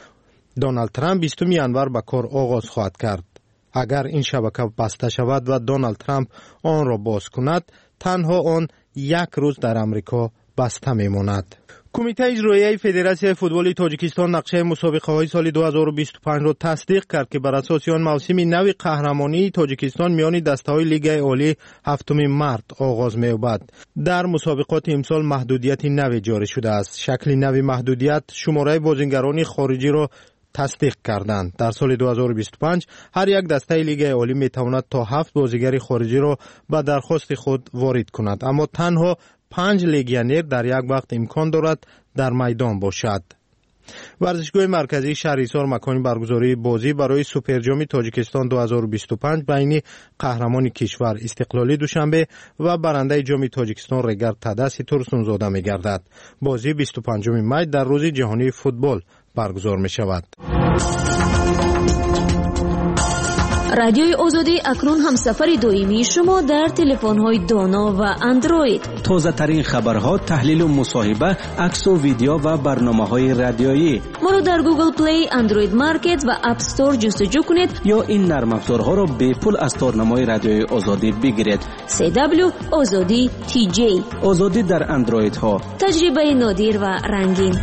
دونالد ترامپ بیستم ژانویه به کار آغاز خواهد کرد. اگر این شبکه بسته شود و دونالد ترامپ آن را باز کند، تنها آن یک روز در آمریکا بسته می‌ماند. کمیته اجرایی فدراسیون فوتبال تاجیکستان نقشه مسابقه‌های سال دو هزار و بیست و پنج را تصدیق کرد که بر اساس آن موسم نو قهرمانی تاجیکستان میان دسته‌های لیگ عالی هفتم مارس آغاز می‌یابد. در مسابقات امسال محدودیت نوی جاری شده است. شکل نوی محدودیت شماره بازیگران خارجی را تصدیق کردند. در سال دو هزار و بیست و پنج هر یک دسته لیگ عالی می‌تواند تا هفت بازیگر خارجی را به درخواست خود وارد کند، اما تنها پنج لیگیونر در یک وقت امکان دارد در میدان باشد. ورزشگاه مرکزی شهریسار مکان برگزاری بازی برای سوپر جام تاجیکستان دو هزار و بیست و پنج بین قهرمان کشور استقلالی دوشنبه و برنده جام تاجیکستان رگر تدس ترسونزاده می گردد. بازی بیست و پنجم می در روز جهانی فوتبال برگزار می شود. رادیوی آزادی اکنون همسفر دائمی شما در تلفن‌های دانا و اندروید. تازه ترین خبرها، تحلیل و مصاحبه، عکس و ویدیو و برنامه‌های رادیویی. ما رو در گوگل پلی، اندروید مارکت و اپ استور جستجو کنید یا این نرم افزارها را به پول از تارنمای رادیوی آزادی بگیرید. سی دبلیو آزادی تی جی. آزادی در اندروید ها. تجربه نادر و رنگین.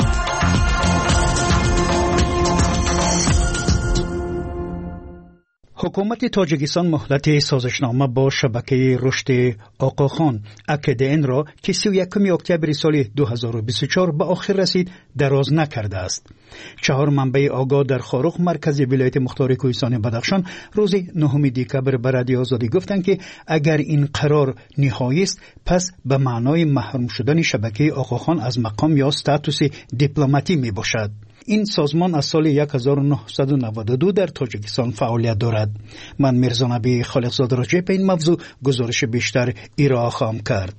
حکومت تاجیکستان مهلت سازشنامه با شبکه رشد آقاخان اکدن را که سی و یکم اکتبر سال دو هزار و بیست و چهار به آخر رسید دراز نکرده است. چهار منبع آگاه در خاروخ مرکزی ولایت مختار کوهستان بدخشان روز نهم دکبر به رادیو آزادی گفتند که اگر این قرار نهایی است پس به معنای محروم شدن شبکه آقاخان از مقام یا استاتوس دیپلماتی می باشد. این سازمان از سال هزار و نهصد و نود و دو در تاجیکستان فعالیت دارد. من میرزا نبی خالقزاده راجع به این موضوع گزارش بیشتر ارائه خواهم کرد.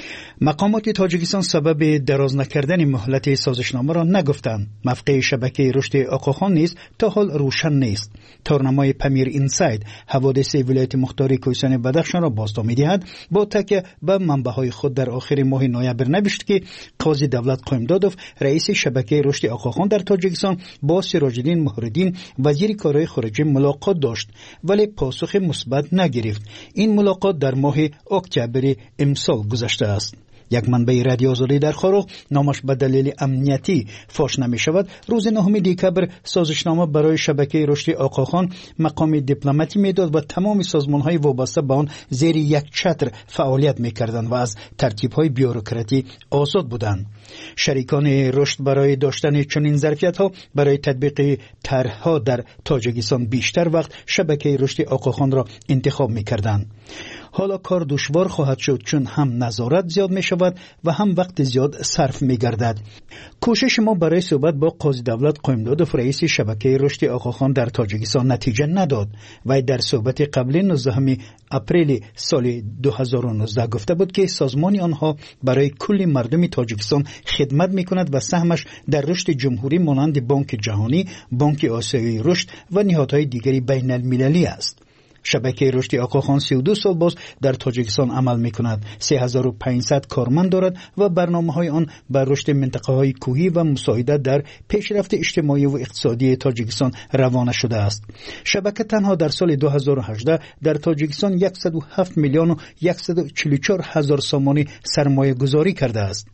مقامات تاجیکستان سبب دراز نکردن مهلت سازشنامه را نگفتند. موقع شبکه رشد آقاخان نیز تا حال روشن نیست. تارنمای پمیر اینساید حوادث ولایت مختار کوهستان بدخشان را بازتاب می‌دهد. با تکیه به منبع‌های خود در آخر ماه نوامبر نوشت که قاضی دولت قائمدادوف رئیس شبکه رشد آقاخان در تاجیکستان با سراج‌الدین مهرالدین وزیر کارهای خارجه ملاقات داشت ولی پاسخ مثبت نگرفت. این ملاقات در ماه اکتبر امسال گذشته است. یک منبع رادیو آزادی در خاروخ نامش به دلیل امنیتی فاش نمی شود روز نهم دکبر سازشنامه برای شبکه رشد آقاخان مقام دیپلماتی میداد و تمام سازمان‌های وابسته به آن زیر یک چتر فعالیت می‌کردند و از ترتیب‌های بیوروکراتی آزاد بودند. شریکان رشد برای داشتن چنین ظرفیت‌ها برای تطبیق طرح‌ها در تاجیکستان بیشتر وقت شبکه رشد آقاخان را انتخاب می‌کردند. حالا کار دشوار خواهد شد چون هم نظارت زیاد می شود و هم وقت زیاد صرف می گردد. کوشش ما برای صحبت با قاضی دولت قائمدادوف رئیس شبکه رشد آقاخان در تاجیکستان نتیجه نداد و در صحبت قبل نوزدهم اپریل سال دو هزار و نوزده گفته بود که سازمان آنها برای کل مردم تاجیکستان خدمت می کند و سهمش در رشد جمهوری مانند بانک جهانی، بانک آسیایی رشد و نهادهای دیگری بین المللی است. شبکه رشد آقاخان سی و دو سال باز در تاجیکستان عمل می کند. سه هزار و پانصد کارمند دارد و برنامه های آن بر رشد منطقه های کوهی و مساعدت در پیشرفت اجتماعی و اقتصادی تاجیکستان روانه شده است. شبکه تنها در سال دو هزار و هجده در تاجیکستان صد و هفت میلیون و صد و چهل و چهار هزار سامانی سرمایه گذاری کرده است.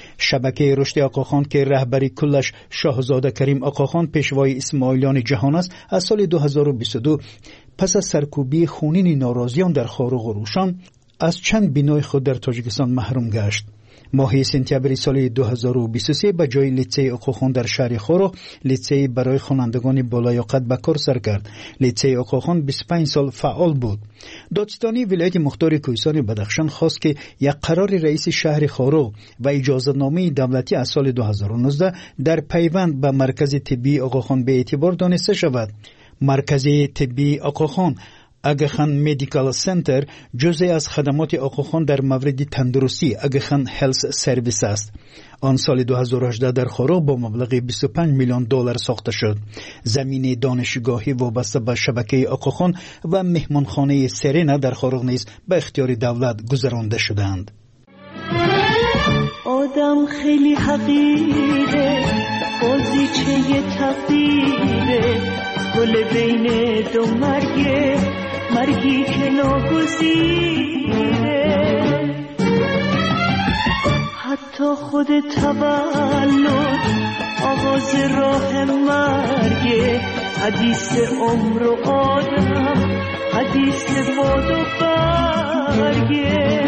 شبکه رشد آقاخان که رهبری کلش شاهزاده کریم آقاخان پیشوای اسماعیلیان جهان است از سال دو هزار و بیست و دو پس از سرکوبی خونین ناراضیان در خاروخ و روشان از چند بینای خود در تاجیکستان محروم گشت. ماه سپتامبر سال دو هزار و بیست و سه به جای لیسه آقاخان در شهر خاروخ لیسه برای خوانندگان بالیاقت به کار سر کرد. لیسه آقاخان بیست و پنج سال فعال بود. دادستانی ولایت مختار کوهستان بدخشان خواست که یک قرار رئیس شهر خاروخ و اجازه‌نامه دولتی از سال دو هزار و نوزده در پیوند به مرکز طبی آقاخان به اعتبار دانسته شود. مرکز طبی آقاخان اگاخان مدیکال سنتر جزء از خدمات آقاخان در مورد تندرستی اگاخان هلس سرویس است. آن سال دو هزار و هجده در خاروخ با مبلغ بیست و پنج میلیون دلار ساخته شد. زمین دانشگاهی وابسته به شبکه آقاخان و مهمانخانه سرینا در خاروخ نیز به اختیار دولت گذرانده شدند. آدم خیلی حقیره بازیچه تقدیره گل بین دو مرگه مرگی که ناگزیره حتی خود تولد آغاز راه مرگه حدیث عمر و آدم حدیث باد و برگه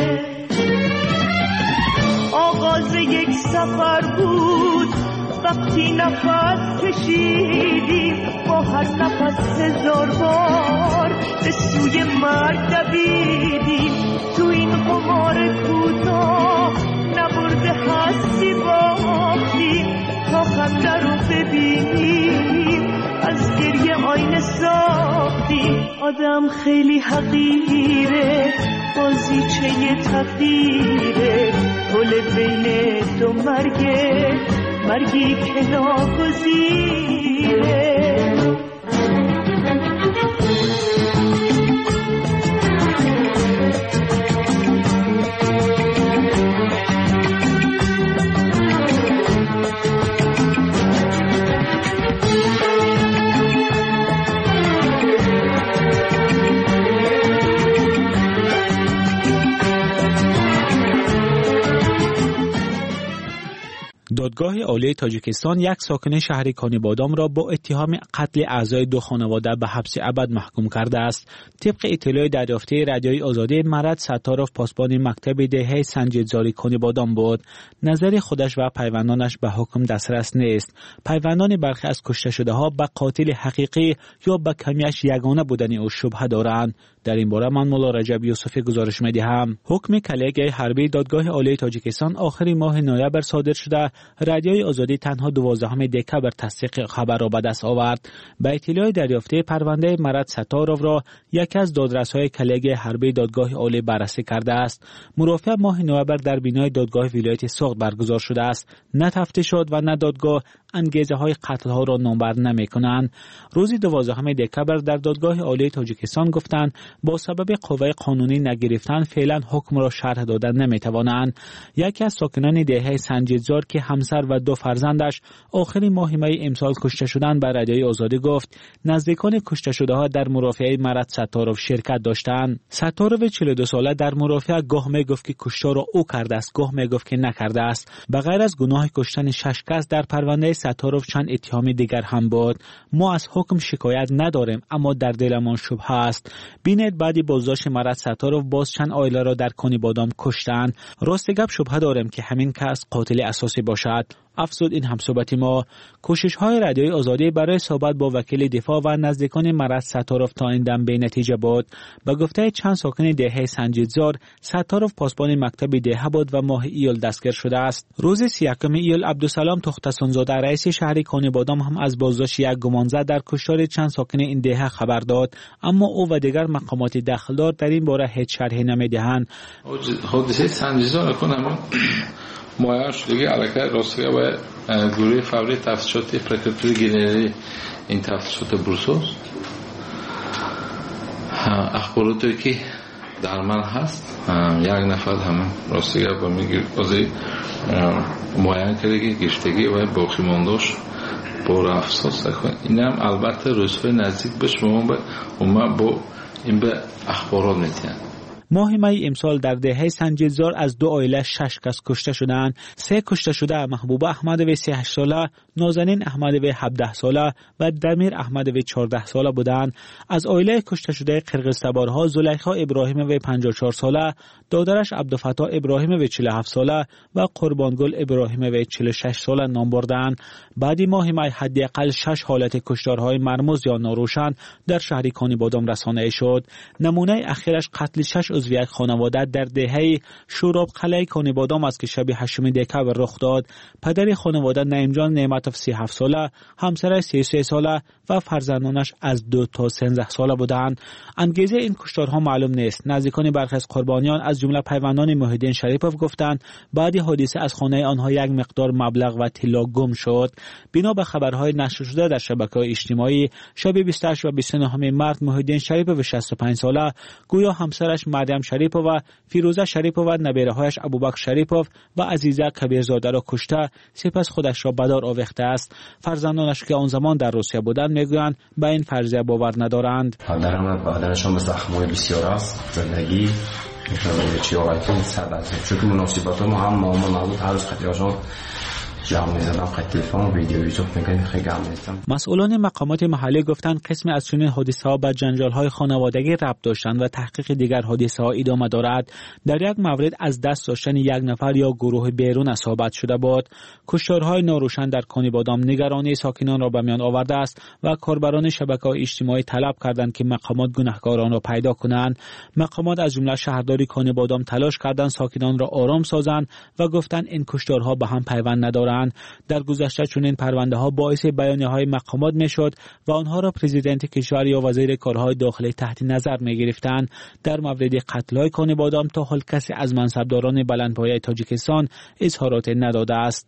آغاز یک سفر بود وقتی نفس کشیدیم با هر نفس هزار بار به سوی مرگ دویدیم تو این قمار کوتاه نبرده هستی باختیم تا خنده رو ببینیم، از گریه آینه ساختیم. آدم خیلی حقیره، بازیچه تقدیره، پل بین دو مرگه، مرگی که ناگزیره. دادگاه عالی تاجیکستان یک ساکن شهر کانیبادام را با اتهام قتل اعضای دو خانواده به حبس ابد محکوم کرده است. طبق اطلاع دریافته رادیوی آزادی، مرد ستاروف پاسبان مکتب دهه سنجیدزاری کانیبادام بود. نظر خودش و پیوندانش به حکم دسترس نیست. پیوندان برخی از کشته شده ها به قاتل حقیقی یا به کمیش یگانه بودن او شبهه دارند. در این باره من مولا رجب یوسفی گزارش می‌دهم. حکم کلیه حربی دادگاه عالی تاجیکستان آخر ماه نوامبر صادر شده. رادیوی آزادی تنها دوازدهم دکمبر تصدیق خبر را به دست آورد. به اطلاع دریافته، پرونده مرد ستاروف را یکی از دادرس‌های کلیه حربی دادگاه عالی بررسی کرده است. مرافعه ماه نوامبر در بینای دادگاه ولایت سوخت برگزار شده است. نه تفتیش شد و نه دادگاه انگیزه های قتل ها را نامبر نمی کنند. روز دوازدهم دکمبر در دادگاه عالی تاجیکستان گفتند با سبب قوه قانونی نگرفتن فعلا حکم را شرح دادن نمی توانند. یکی از ساکنان دهه سنجیدزار که همسر و دو فرزندش آخر ماه می امسال کشته شدند به رادیوی آزادی گفت نزدیکان کشته شده ها در مرافعه مرد ستاروف شرکت داشتند. ستاروف چهل و دو ساله در مرافعه گاه می گفت که کشتار را او کرده است، گاه می گفت که نکرده است. بغیر از گناه کشتن شش کس در پرونده ستاروف چند اتهام دیگر هم بود. ما از حکم شکایت نداریم، اما در دلمان شبهه است. بینید بعدی بازداشت مرد ستاروف باز چند عائله را در کانیبادام کشتند. راست گپ شبهه داریم که همین کس قاتل اساسی باشد. افزود این همصحبت ما. کوشش های رادیوی آزادی برای صحبت با وکیل دفاع و نزدیکان مرد ستاروف تا این دم بی نتیجه بود. به گفته چند ساکن دهه سنجیدزار، ستاروف پاسبان مکتب دهه بود و ماه ایول دستگیر شده است. روز سی و یکم ایول عبدالسلام تختسونزاده رئیس شهر کانیبادام هم از بازداشت یک گمانزده در کشتار چند ساکن این دهه خبر داد، اما او و دیگر مقامات داخلدار در این باره هیچ شرحی نمیدهند. حادثه سنجیدزار کنم مایه شدگی علاقه راستگی و گروه فوری تفتیشات پرکراتوری گنری این تفتیشات بروسوس اخباراتی که در من هست یک نفر همه راستگی و میگیر بازی مایه کرده که گشتگی و باقی مانداش با افساس کنید. این هم البته روزهای نزدیک بش ما با این به اخبارات میتینند. ماه می امسال در دهه سنجیدزار از دو عائله شش کس کشته شدند. سه کشته شده محبوبه احمدوی سی و هشت ساله، نازنین احمدوی هفده ساله و دمیر احمدوی چهارده ساله بودند. از عائله کشته شده قرقیزتبارها زلیخا ابراهیموی پنجاه و چهار ساله، دادرش عبدالفتاح ابراهیموی چهل و هفت ساله و قربانگل ابراهیموی چهل و شش ساله نام بردند. بعدی ماه می حداقل شش حالت کشتارهای مرموز یا ناروشن در شهر کانیبادام رسانه شد. نمونه اخیرش قتل شش عضو یک خانواده در دهه شوراب قلعه کانیبادام است که شب هشتم دکمبر رخ داد. پدر خانواده نعیم جان نعمتوف سی و هفت ساله، همسرش سی و سه ساله و فرزندانش از دو تا سیزده ساله بودند. انگیزه این کشتارها معلوم نیست. نزدیکان برخی از قربانیان از جمله پیوندان محیدین شریپوف گفتند بعد حادثه از خانه آنها یک مقدار مبلغ و طلا گم شد. بنا به خبرهای نشر شده در شبکه‌های اجتماعی، شب بیست و هشت و بیست و نه مارس محیدین شریپوف شصت و پنج ساله گویا همسرش مریم شریپوف و فیروزه شریپوف و نبیره‌هایش ابوبکر شریپوف و عزیزه کبیرزاده را کشته، سپس خودش را به دار آویخته است. فرزندانش که آن زمان در روسیه بودند میگویند به این فرضیه باور ندارند. پدرم پدرشان به زخم‌های بسیار است. زندگی می‌تونه چی آیتون سبب چون مناسبات ما هم ما مربوط هر روز خطیاشون مسئولان مقامات محلی گفتند قسم از چنین حادثه‌ها به جنجال‌های خانوادگی ربط داشتند و تحقیق دیگر حادثه‌ها ادامه دارد. در یک مورد از دست داشتن یک نفر یا گروه بیرون ثابت شده بود. کشتارهای ناروشن در کانیبادام نگرانی ساکنان را به میان آورده است و کاربران شبکه‌های اجتماعی طلب کردند که مقامات گناهکاران را پیدا کنند. مقامات از جمله شهرداری کانیبادام تلاش کردند ساکنان را آرام سازند و گفتند این کشتارها به هم پیوند ندارند. میگفتند در گذشته چنین پرونده ها باعث بیانیه های مقامات میشد و آنها را پرزیدنت کشور یا وزیر کارهای داخلی تحت نظر میگرفتند. در مورد قتل های کان بادام تا حال کسی از منصبداران بلندپایه تاجیکستان اظهارات نداده است.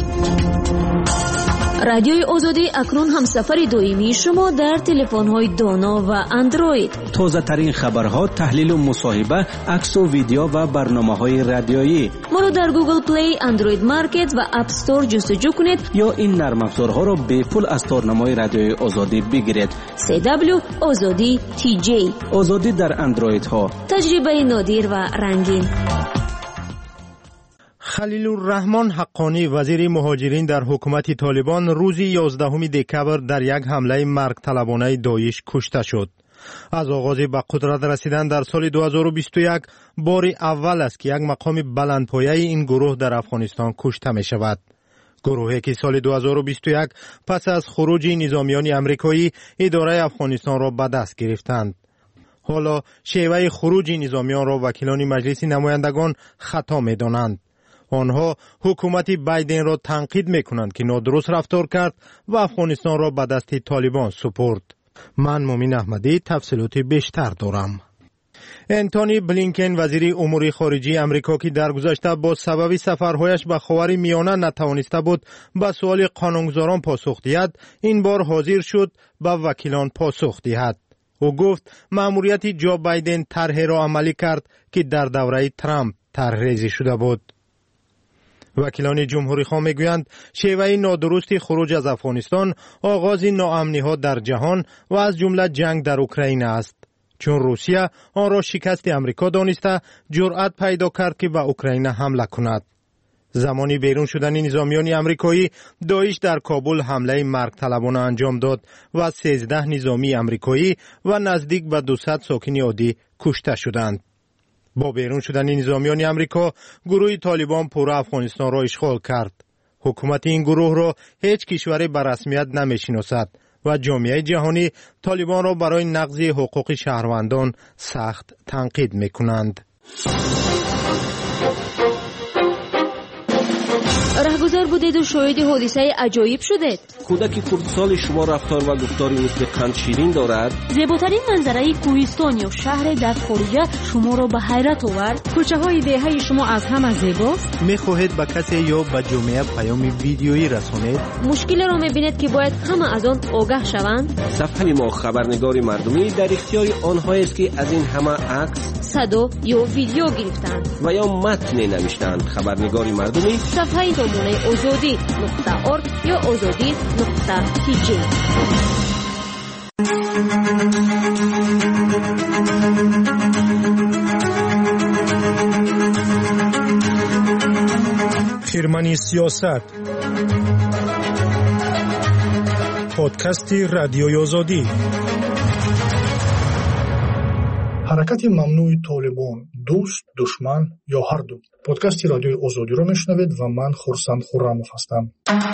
رادیوی آزادی اکنون همسفر دائمی شما در تلفن‌های دانا و اندروید. تازه ترین خبرها، تحلیل و مصاحبه، عکس و ویدیو و برنامه‌های رادیویی. ما رو در گوگل پلی، اندروید مارکت و اپ استور جستجو کنید یا این نرم افزارها را به پول از تارنمای رادیوی آزادی بگیرید. سی دبلیو آزادی تی جی. آزادی در اندروید ها. تجربه نادر و رنگین. خلیل الرحمن حقانی وزیر مهاجرین در حکومت طالبان روز یازدهم دکبر در یک حمله مرگ طلبانه داعش کشته شد. از آغاز به قدرت رسیدن در سال دو هزار و بیست و یک بار اول است که یک مقام بلندپایه این گروه در افغانستان کشته می شود. گروهی که سال دو هزار و بیست و یک پس از خروج نظامیان امریکایی اداره افغانستان را به دست گرفتند. حالا شیوه خروج نظامیان را وکیلان مجلس نمایندگان خطا می دانند. آنها حکومت بایدن را تنقید میکنند که نادرست رفتار کرد و افغانستان را به دست طالبان سپرد. من مومن احمدی تفصیلات بیشتر دارم. انتونی بلینکن وزیر امور خارجه امریکا که در گذشته با سبب سفرهایش به خاور میانه نتوانسته بود به سوال قانونگذاران پاسخ دهد، این بار حاضر شد به وکیلان پاسخ دهد. او گفت مأموریت جو بایدن طرحی را عملی کرد که در دوره ترامپ طرحریزی شده بود. وکیلان جمهوری خواه میگویند شیوه نادرستی خروج از افغانستان آغاز ناامنی ها در جهان و از جمله جنگ در اوکراین است، چون روسیه آن را شکست امریکا دانسته جرأت پیدا کرد که به اوکراین حمله کند. زمانی بیرون شدن نظامیان امریکایی، داعش در کابل حمله مرگ طلبانه انجام داد و سیزده نظامی امریکایی و نزدیک به دویست ساکن عادی کشته شدند. با بیرون شدن نظامیان امریکا، گروه طالبان پورا افغانستان را اشغال کرد. حکومت این گروه را هیچ کشوری به رسمیت نمی‌شناسد و جامعه جهانی طالبان را برای نقض حقوق شهروندان سخت تنقید می‌کنند. رهگذر بودید و شاهد حادثه عجایب شدید. کودک کردستان شما رفتار و گفتاری مثل قند شیرین دارد. زیباترین منظره کوهستان یا شهر در خارجه شما را به حیرت آورد. کوچه های دهه شما از همه زیباست. میخواهید به کسی یا به جامعه پیام ویدیویی رسانید؟ مشکلی را میبینید که باید همه از آن آگاه شوند؟ صفحه ما خبرنگار مردمی در اختیار آنهایی است که از این همه عکس، صدا یا ویدیو گرفتند و یا متن نوشتند. خبرنگار مردمی صفحه نمونه آزادی نقطه ارگ یا آزادی نقطه تی جی. خیرمنی سیاست، پادکست رادیوی آزادی. حرکت ممنوع طالبان، دوست، دشمن یا هر دو. پادکست رادیوی آزادی رو میشنوید و من خورسند خرموف هستم.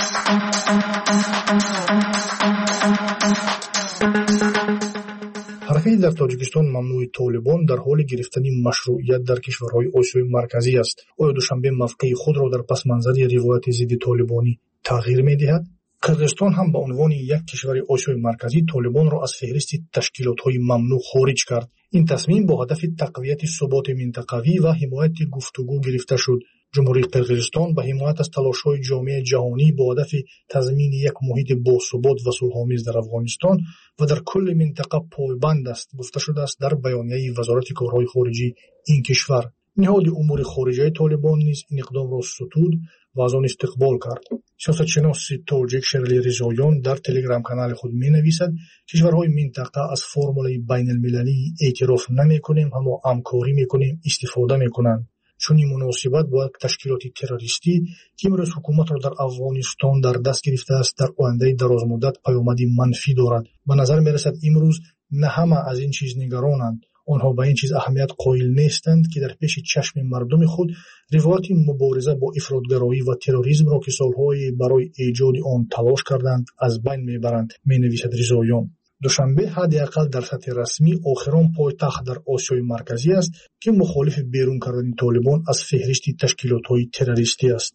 حرکت در تاجیکستان ممنوع طالبان در حال گرفتن مشروعیت در کشورهای آسیای مرکزی است. آیا دوشنبه موقع خود را در پس منظر روایت ضد طالبانی تغییر می‌دهد؟ قرقیزستان هم به عنوان یک کشور آسیای مرکزی طالبان را از فهرست تشکیلات‌های ممنوع خارج کرد. این تصمیم با هدف تقویت ثبات منطقوی و حمایت گفتگو گرفته شد. جمهوری قرقیزستان به حمایت از تلاش‌های جامعه جهانی با هدف تضمین یک محیط باثبات و صلح‌آمیز در افغانستان و در کل منطقه پایبند است، گفته شده است در بیانیه وزارت کارهای خارجی این کشور. نهاد امور خارجه طالبان نیز این اقدام را ستود و از آن استقبال کرد. سیاستشناس تاجیک شرلی رضاییان در تلگرام کانال خود می‌نویسد کشورهای منطقه از فرمول بین المللی اعتراف نمی‌کنیم اما همکاری می‌کنیم استفاده می‌کنند. چون این مناسبت با تشکیلات تروریستی که امروز حکومت را در افغانستان در دست گرفته است در آینده درازمدت پیامدی منفی دارد. به نظر می‌رسد امروز نه همه از این چیز نگرانند. آنها به این چیز اهمیت قائل نیستند که در پیش چشم مردم خود روایت مبارزه با افراطگرایی و تروریسم را که سالهای برای ایجاد آن تلاش کردند از بین میبرند، می نویسد رضاییان. душанбе ҳаддиақал дар сатҳи расмӣ охирон пойтахт дар осиёи марказӣ аст ки мухолифи берун кардани толибон аз феҳристи ташкилотҳои террористӣ аст.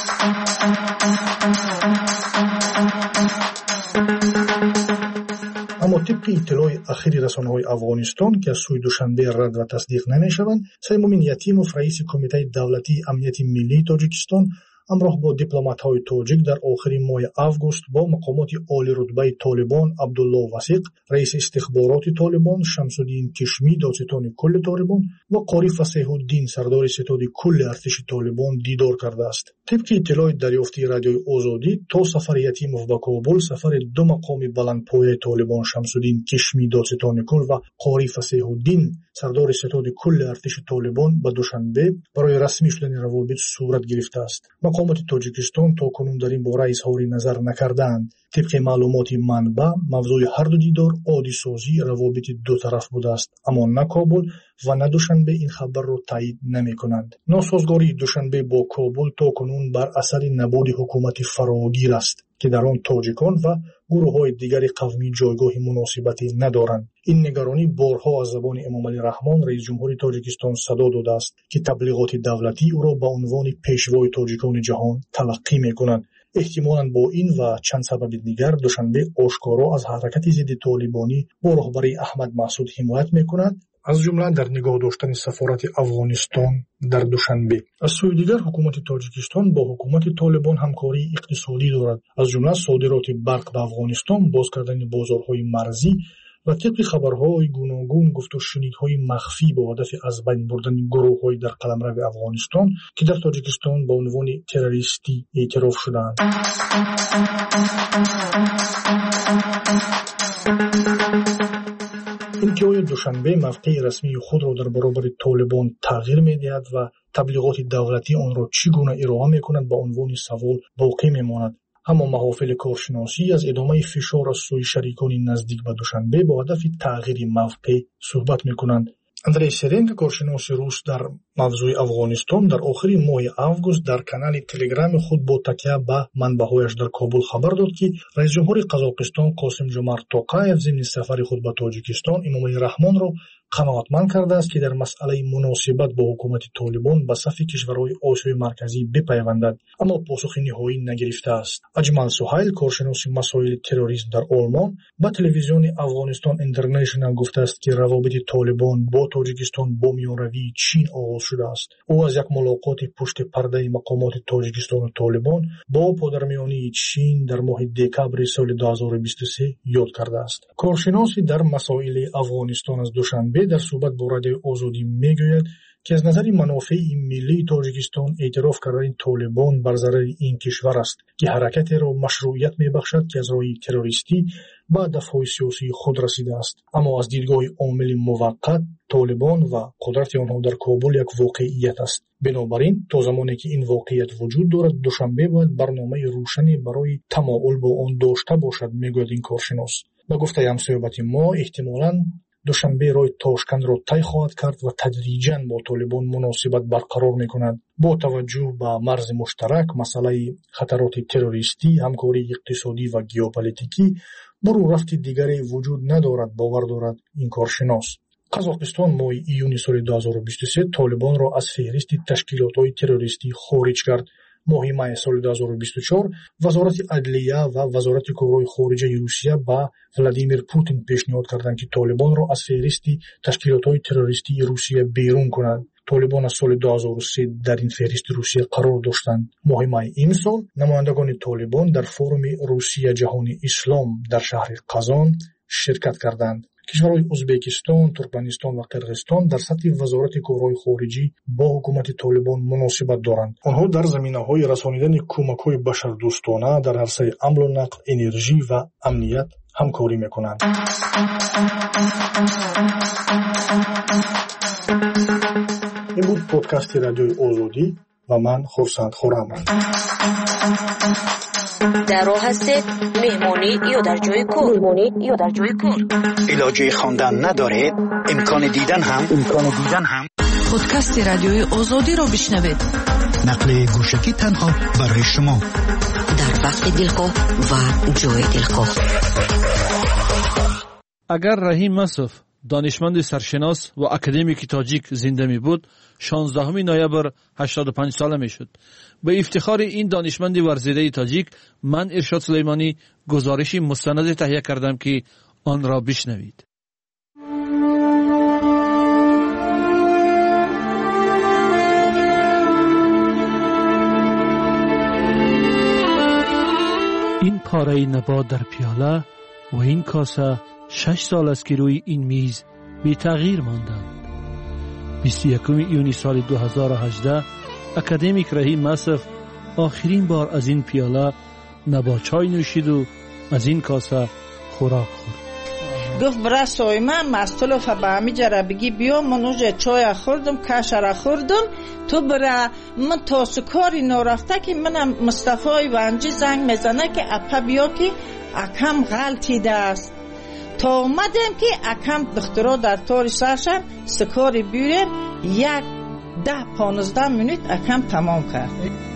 аммо тибқи иттилои ахири расонаҳои афғонистон ки аз сӯи душанбе рад ва тасдиқ намешаванд, Саймумин Ятимов, раиси Кумитаи давлатии амнияти миллии Тоҷикистон, ҳамроҳ бо дипломатҳои тоҷик дар охири моҳи август бо мақомоти олирутбаи Толибон Абдулло Васиқ, раиси истихбороти Толибон Шамсуддин Кишмӣ, додситони кулли Толибон ва Қори Фасеҳуддин, сардори ситоди кулли артиши Толибон дидор кардааст. тибқи иттилои дарёфти Радиои Озодӣ, то сафари Ятимов ба Кобул, сафари ду мақоми баландпояи Толибон Шамсуддин Кишмӣ, додситони кул ва Қори Фасеҳуддин, сардори ситоди кулли артиши Толибон ба Душанбе барои расмӣ шудани равобит сурат гирифтааст. мақомоти Тоҷикистон то кунун дар ин бора изҳори назар накардаанд. тибқи маълумоти манба, мавзӯи ҳарду дидор оддисозии равобити дутараф будааст, аммо на Кобул ва на Душанбе ин хабарро таъид намекунанд. носозгории Душанбе бо Кобул то кунун бар асари набуди ҳукумати фарогир аст ки дар он тоҷикон ва гурӯҳҳои дигари қавмӣ ҷойгоҳи муносибате надоранд. ин нигаронӣ борҳо аз забони Эмомалӣ Раҳмон, раисҷумҳури Тоҷикистон, садо додааст ки таблиғоти давлатӣ ӯро ба унвони пешвои тоҷикони ҷаҳон талаққӣ мекунанд. эҳтимолан бо ин ва чанд сабаби дигар Душанбе ошкоро аз ҳаракати зидди толибонӣ бо роҳбарии Аҳмад Маҳсуд ҳимоят мекунад, аз ҷумла дар нигоҳ доштани сафорати Афғонистон дар Душанбе. аз сӯи дигар ҳукумати Тоҷикистон бо ҳукумати Толибон ҳамкории иқтисодӣ дорад, аз ҷумла содироти барқ ба Афғонистон, боз кардани бозорҳои марзӣ ва тибқи хабарҳои гуногун гуфтушунидҳои махфӣ бо ҳадафи аз байн бурдани гурӯҳҳои дар қаламрави Афғонистон ки дар Тоҷикистон ба унвони террористӣ эътироф шудаанд. интиҳои Душанбе мавқеи расмии худро дар баробари Толибон тағйир медиҳад ва таблиғоти давлатӣ онро чӣ гуна ироа мекунад ба унвони савол боқӣ мемонад. аммо маҳофили коршиносӣ аз идомаи фишор аз сӯи шарикони наздик ба Душанбе бо ҳадафи тағйири мавқеъ суҳбат мекунанд. Андрей Серенко, коршиноси рус дар мавзӯи Афғонистон, дар охири моҳи август дар канали телеграми худ бо такя ба манбаъҳояш дар Кобул хабар дод, ки раисҷумҳури Қазоқистон Қосимҷомарт Тоқаев зимни сафари худ ба Тоҷикистон Эмомалӣ Раҳмонро қаноатманд кардааст, ки дар масъалаи муносибат бо ҳукумати Толибон ба сафи кишварҳои Осиёи марказӣ бипайвандад, аммо посухи ниҳоӣ нагирифтааст. Аҷмал Суҳайл, коршиноси масоили терроризм дар Олмон, ба телевизиони Афғонистон Интернешнл гуфтааст, ки равобити Толибон бо Тоҷикистон бо миёравии Чин оғоз шудааст. ӯ аз як мулоқоти пушти пардаи мақомоти Тоҷикистону Толибон бо поддармиёнии Чин дар моҳи декабри соли ду ҳазору бисту се ёд кардааст. коршиноси дар масоили Афғонистон аз Душанбе дар суҳбат бо Радиои Озодӣ мегӯяд, ки аз назари манофеи миллии Тоҷикистон эътироф кардани Толибон бар зарари ин кишвар аст, ки ҳаракатеро машрӯият мебахшад, ки аз роҳи террористӣ ба ҳадафҳои сиёсии худ расидааст. аммо аз дидгоҳи омили муваққат, Толибон ва қудрати онҳо дар Кобул як воқеият аст. бинобар ин то замоне ки ин воқеият вуҷуд дорад, Душанбе бояд барномаи рӯшане барои тамоул бо он дошта бошад, мегӯяд ин коршинос. ба гуфтаи ҳамсоҳбати мо, эҳтимолан Душанбе роҳи Тошкандро тай хоҳад кард ва тадриҷан бо Толибон муносибат барқарор мекунад. бо таваҷҷӯҳ ба марзи муштарак, масъалаи хатароти террористӣ, ҳамкории иқтисодӣ ва геополитикӣ, бурӯ рафти дигаре вуҷуд надорад, бовар дорад ин коршинос. Қазоқистон моҳи июни соли ду ҳазору бисту се Толибонро аз феҳристи ташкилотҳои террористӣ хориҷ кард. моҳи май соли ду ҳазору бисту чор вазорати адлия ва вазорати корҳои хориҷаи Русия ба Владимир Путин пешниҳод карданд, ки Толибонро аз феҳристи ташкилотҳои террористии Русия берун кунад. Толибон аз соли ду ҳазору се дар ин феҳристи Русия қарор доштанд. моҳи май имсол намояндагони Толибон дар форуми Русия ҷаҳони ислом дар шаҳри Қазон ширкат карданд. кишварҳои Узбекистон, Туркманистон ва Қирғизистон дар сатҳи вазорати корҳои хориҷӣ бо ҳукумати Толибон муносибат доранд. онҳо дар заминаҳои расонидани кӯмакҳои башардӯстона дар арсаи амлу нақл, энержӣ ва амният ҳамкорӣ мекунанд. ин буд подкасти Радиои Озодӣ ва ман Хурсанд Хуррамов. در راه هستید مهمانی یا در جای کار مهمانی یا در جای کار علاجه خواندن ندارید امکان دیدن هم امکان دیدن هم پادکست رادیوی آزادی را بشنوید. نقل گوشکی تنها برای شما در وقت دلخواه و جای دلخواه. اگر رحیم مصف دانشمند سرشناس و اکادمیک تاجیک زنده می بود، شانزدهم نوامبر هشتاد و پنج ساله می شد. به افتخار این دانشمند ورزیده تاجیک، من ارشاد سلیمانی گزارشی مستند تهیه کردم که آن را بشنوید. این پاره نبات در پیاله و این کاسه شش سال است که روی این میز بی تغییر ماندند. بیست و یکم یونیو سال دو هزار و هجده اکادمیک رحیم مصف آخرین بار از این پیاله نبات چای نوشید و از این کاسه خوراک خورد. گفت برای سوی من مستلوفه به همی جره بگی بیا من اوجه چای خوردم کشره خوردم تو برای من تاسو کاری نرفته که منم مصطفی ونجی زنگ میزنه که اپا بیا که اکم غلطیده است تا اومدم که اکم دخترها در طور سرشن سکاری بیرم یک ده پانزده منوت اکم تمام کرد.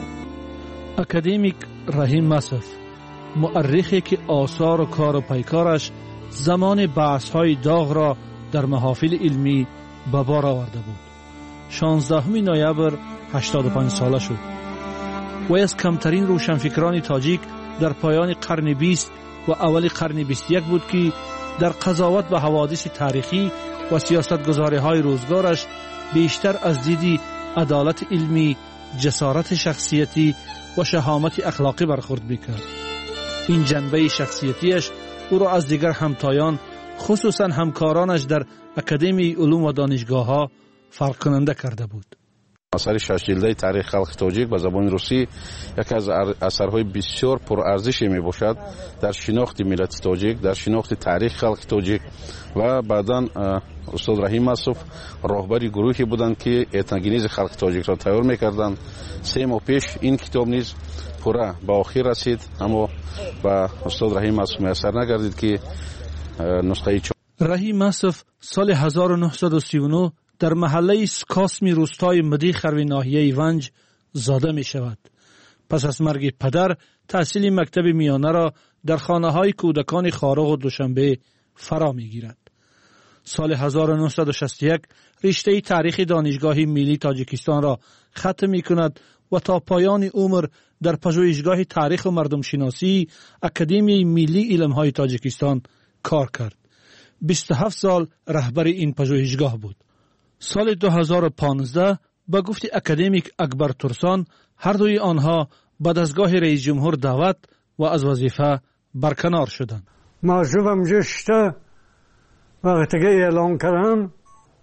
اکادمیک رحیم مصف مؤرخی که آثار و کار و پیکارش زمان بحث‌های داغ را در محافل علمی به بار آورده بود. شانزدهم نوامبر هشتاد و پنج ساله شد. وی از کمترین روشنفکران تاجیک در پایان قرن بیست و اول قرن بیست و یک بود که در قضاوت به حوادث تاریخی و سیاستگزاری‌های روزگارش بیشتر از دیدی عدالت علمی، جسارت شخصیتی و شهامت اخلاقی برخورد می‌کرد. این جنبه شخصیتیش او را از دیگر همتایان خصوصا همکارانش در اکادمی علوم و دانشگاه‌ها فرق کننده کرده بود. اثر شش جلده تاریخ خلق تاجیک به زبان روسی یکی از اثرهای بسیار پرارزشی می باشد در شناخت ملت تاجیک، در شناخت تاریخ خلق تاجیک و بعداً استاد رحیم مصف راهبری گروهی بودند که اتنگینیز خلق تاجیک را تیار می‌کردند. سه ماه پیش این کتاب نیز پورا به آخر رسید، اما با استاد رحیم مصف میسر نگردید که نسخه چاپ. رحیم مصف سال هزار و نهصد و سی و نه در محله سکاسمی روستای مدیخر و ناحیه ونج زاده می شود. پس از مرگ پدر تحصیل مکتب میانه را در خانه های کودکان خارق و دوشنبه فرا می گیرد. سال هزار و نهصد و شصت و یک رشته تاریخ دانشگاه ملی تاجیکستان را ختم می کند و تا پایان عمر در پژوهشگاه تاریخ و مردم شناسی اکادمی ملی علم های تاجیکستان کار کرد. بیست و هفت سال رهبر این پژوهشگاه بود. سال دو هزار و پانزده با گفت اکادمیک اکبر ترسان هر دوی آنها به دستگاه رئیس جمهور دعوت و از وظیفه برکنار شدند. موضوعم جشته وقتی که اعلان کردم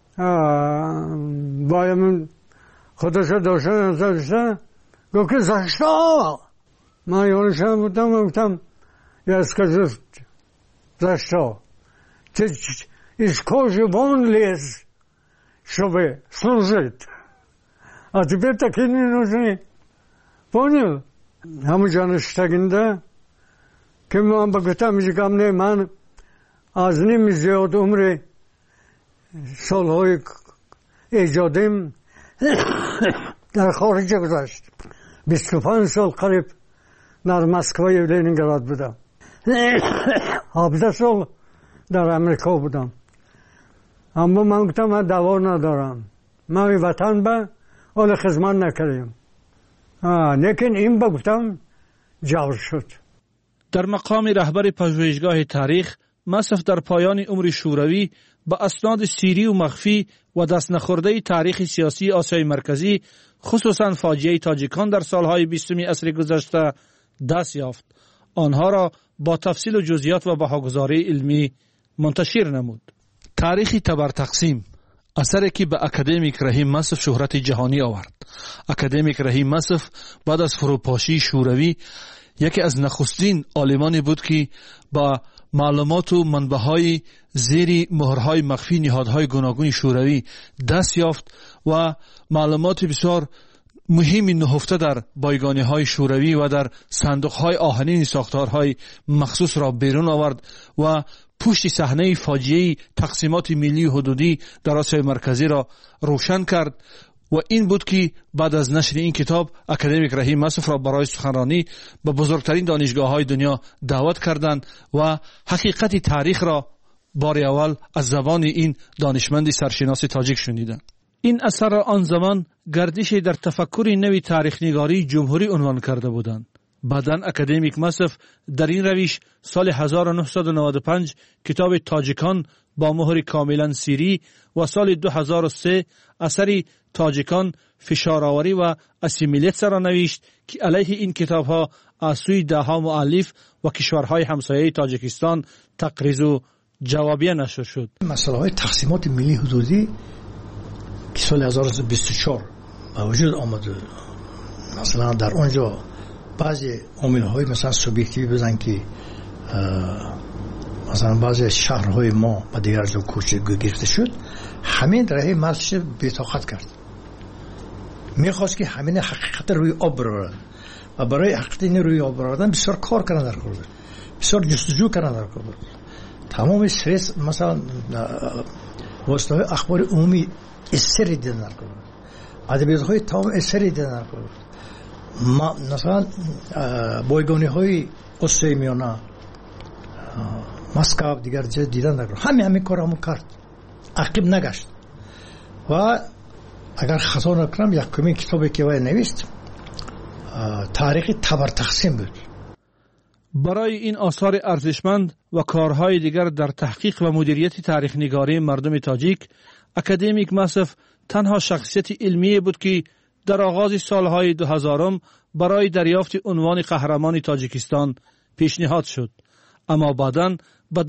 بایم خودش داشتن داشته گفت که زشتا من یادشم بودم گفتم یسکه زشتا из кожи вон лез, чтобы служить. А теперь такие не нужны. Понял? همونجان شتگنده که من بگفتم میگم نه من از نیم زیاد عمر سالهای ایجادیم در خارج گذشت. بیست و پنج سال قریب در مسکو و لنینگراد بودم. هفده سال در امریکا بودم. اما من گفتم من دوا ندارم. من وطن به حال خدمت نکردیم. لیکن این بگفتم جبر شد. در مقام رهبر پژوهشگاه تاریخ مصف در پایان عمر شوروی با اسناد سیری و مخفی و دست نخورده تاریخ سیاسی آسیای مرکزی خصوصا فاجعه تاجیکان در سالهای بیستم عصر گذشته دست یافت. آنها را با تفصیل و جزئیات و بهاگذاری علمی منتشر نمود. تاریخ تبر تقسیم اثری که به اکادمیک رحیم مصف شهرت جهانی آورد. اکادمیک رحیم مصف بعد از فروپاشی شوروی یکی از نخستین عالمانی بود که با معلومات و منبع‌های زیر مهرهای مخفی نهادهای گوناگون شوروی دست یافت و معلومات بسیار مهمی نهفته در بایگانی‌های شوروی و در صندوق‌های آهنین ساختارهای مخصوص را بیرون آورد و پشت صحنه فاجعه تقسیمات ملی و حدودی در آسیای مرکزی را روشن کرد و این بود که بعد از نشر این کتاب اکادمیک رحیم مصف را برای سخنرانی به بزرگترین دانشگاه‌های دنیا دعوت کردند و حقیقت تاریخ را بار اول از زبان این دانشمند سرشناس تاجیک شنیدم. این اثر را آن زمان گردش در تفکر نوی تاریخ نگاری جمهوری عنوان کرده بودند. بعداً اکادمیک مصف در این روش سال هزار و نهصد و نود و پنج کتاب تاجیکان با مهر کاملا سیری و سال دو هزار و سه اثری تاجیکان فشارآوری و اسیمیلیت را نوشت که علیه این کتاب‌ها از سوی ده‌ها مؤلف و کشورهای همسایه تاجیکستان تقریض و جوابیه نشر شد. مسائل تقسیمات ملی حدودی که سال هزار و سیصد و بیست و چهار با وجود آمد، مثلا در آنجا بعضی عامل‌های مثلا سوبیکتیوی بزن که مثلا بعضی شهرهای ما با دیگر جا کوچه گرفته شد، همین راه مرزش بی‌طاقت کرد. میخواست که همین حقیقت روی آب برارن و برای حقیقت این روی آب براردن بسیار کار کردن در کار، بسیار جستجو کردن در کار. تمام استرس مثلا واسطه اخبار عمومی استری دیدن در کار، ادبیات‌های تمام استری دیدن در کار. ما مثلا بایگانی های قصه میانه مسکو دیگر جای دیدن در کار، همین همین کار همون کرد، عقب نگشت. و اگر خطا نکنم یکمین کتابی که وی نوشت تاریخ تبر تقسیم بود. برای این آثار ارزشمند و کارهای دیگر در تحقیق و مدیریت تاریخ نگاری مردم تاجیک، اکادمیک مصف تنها شخصیت علمی بود که در آغاز سالهای دو هزارم برای دریافت عنوان قهرمان تاجیکستان پیشنهاد شد، اما بعداً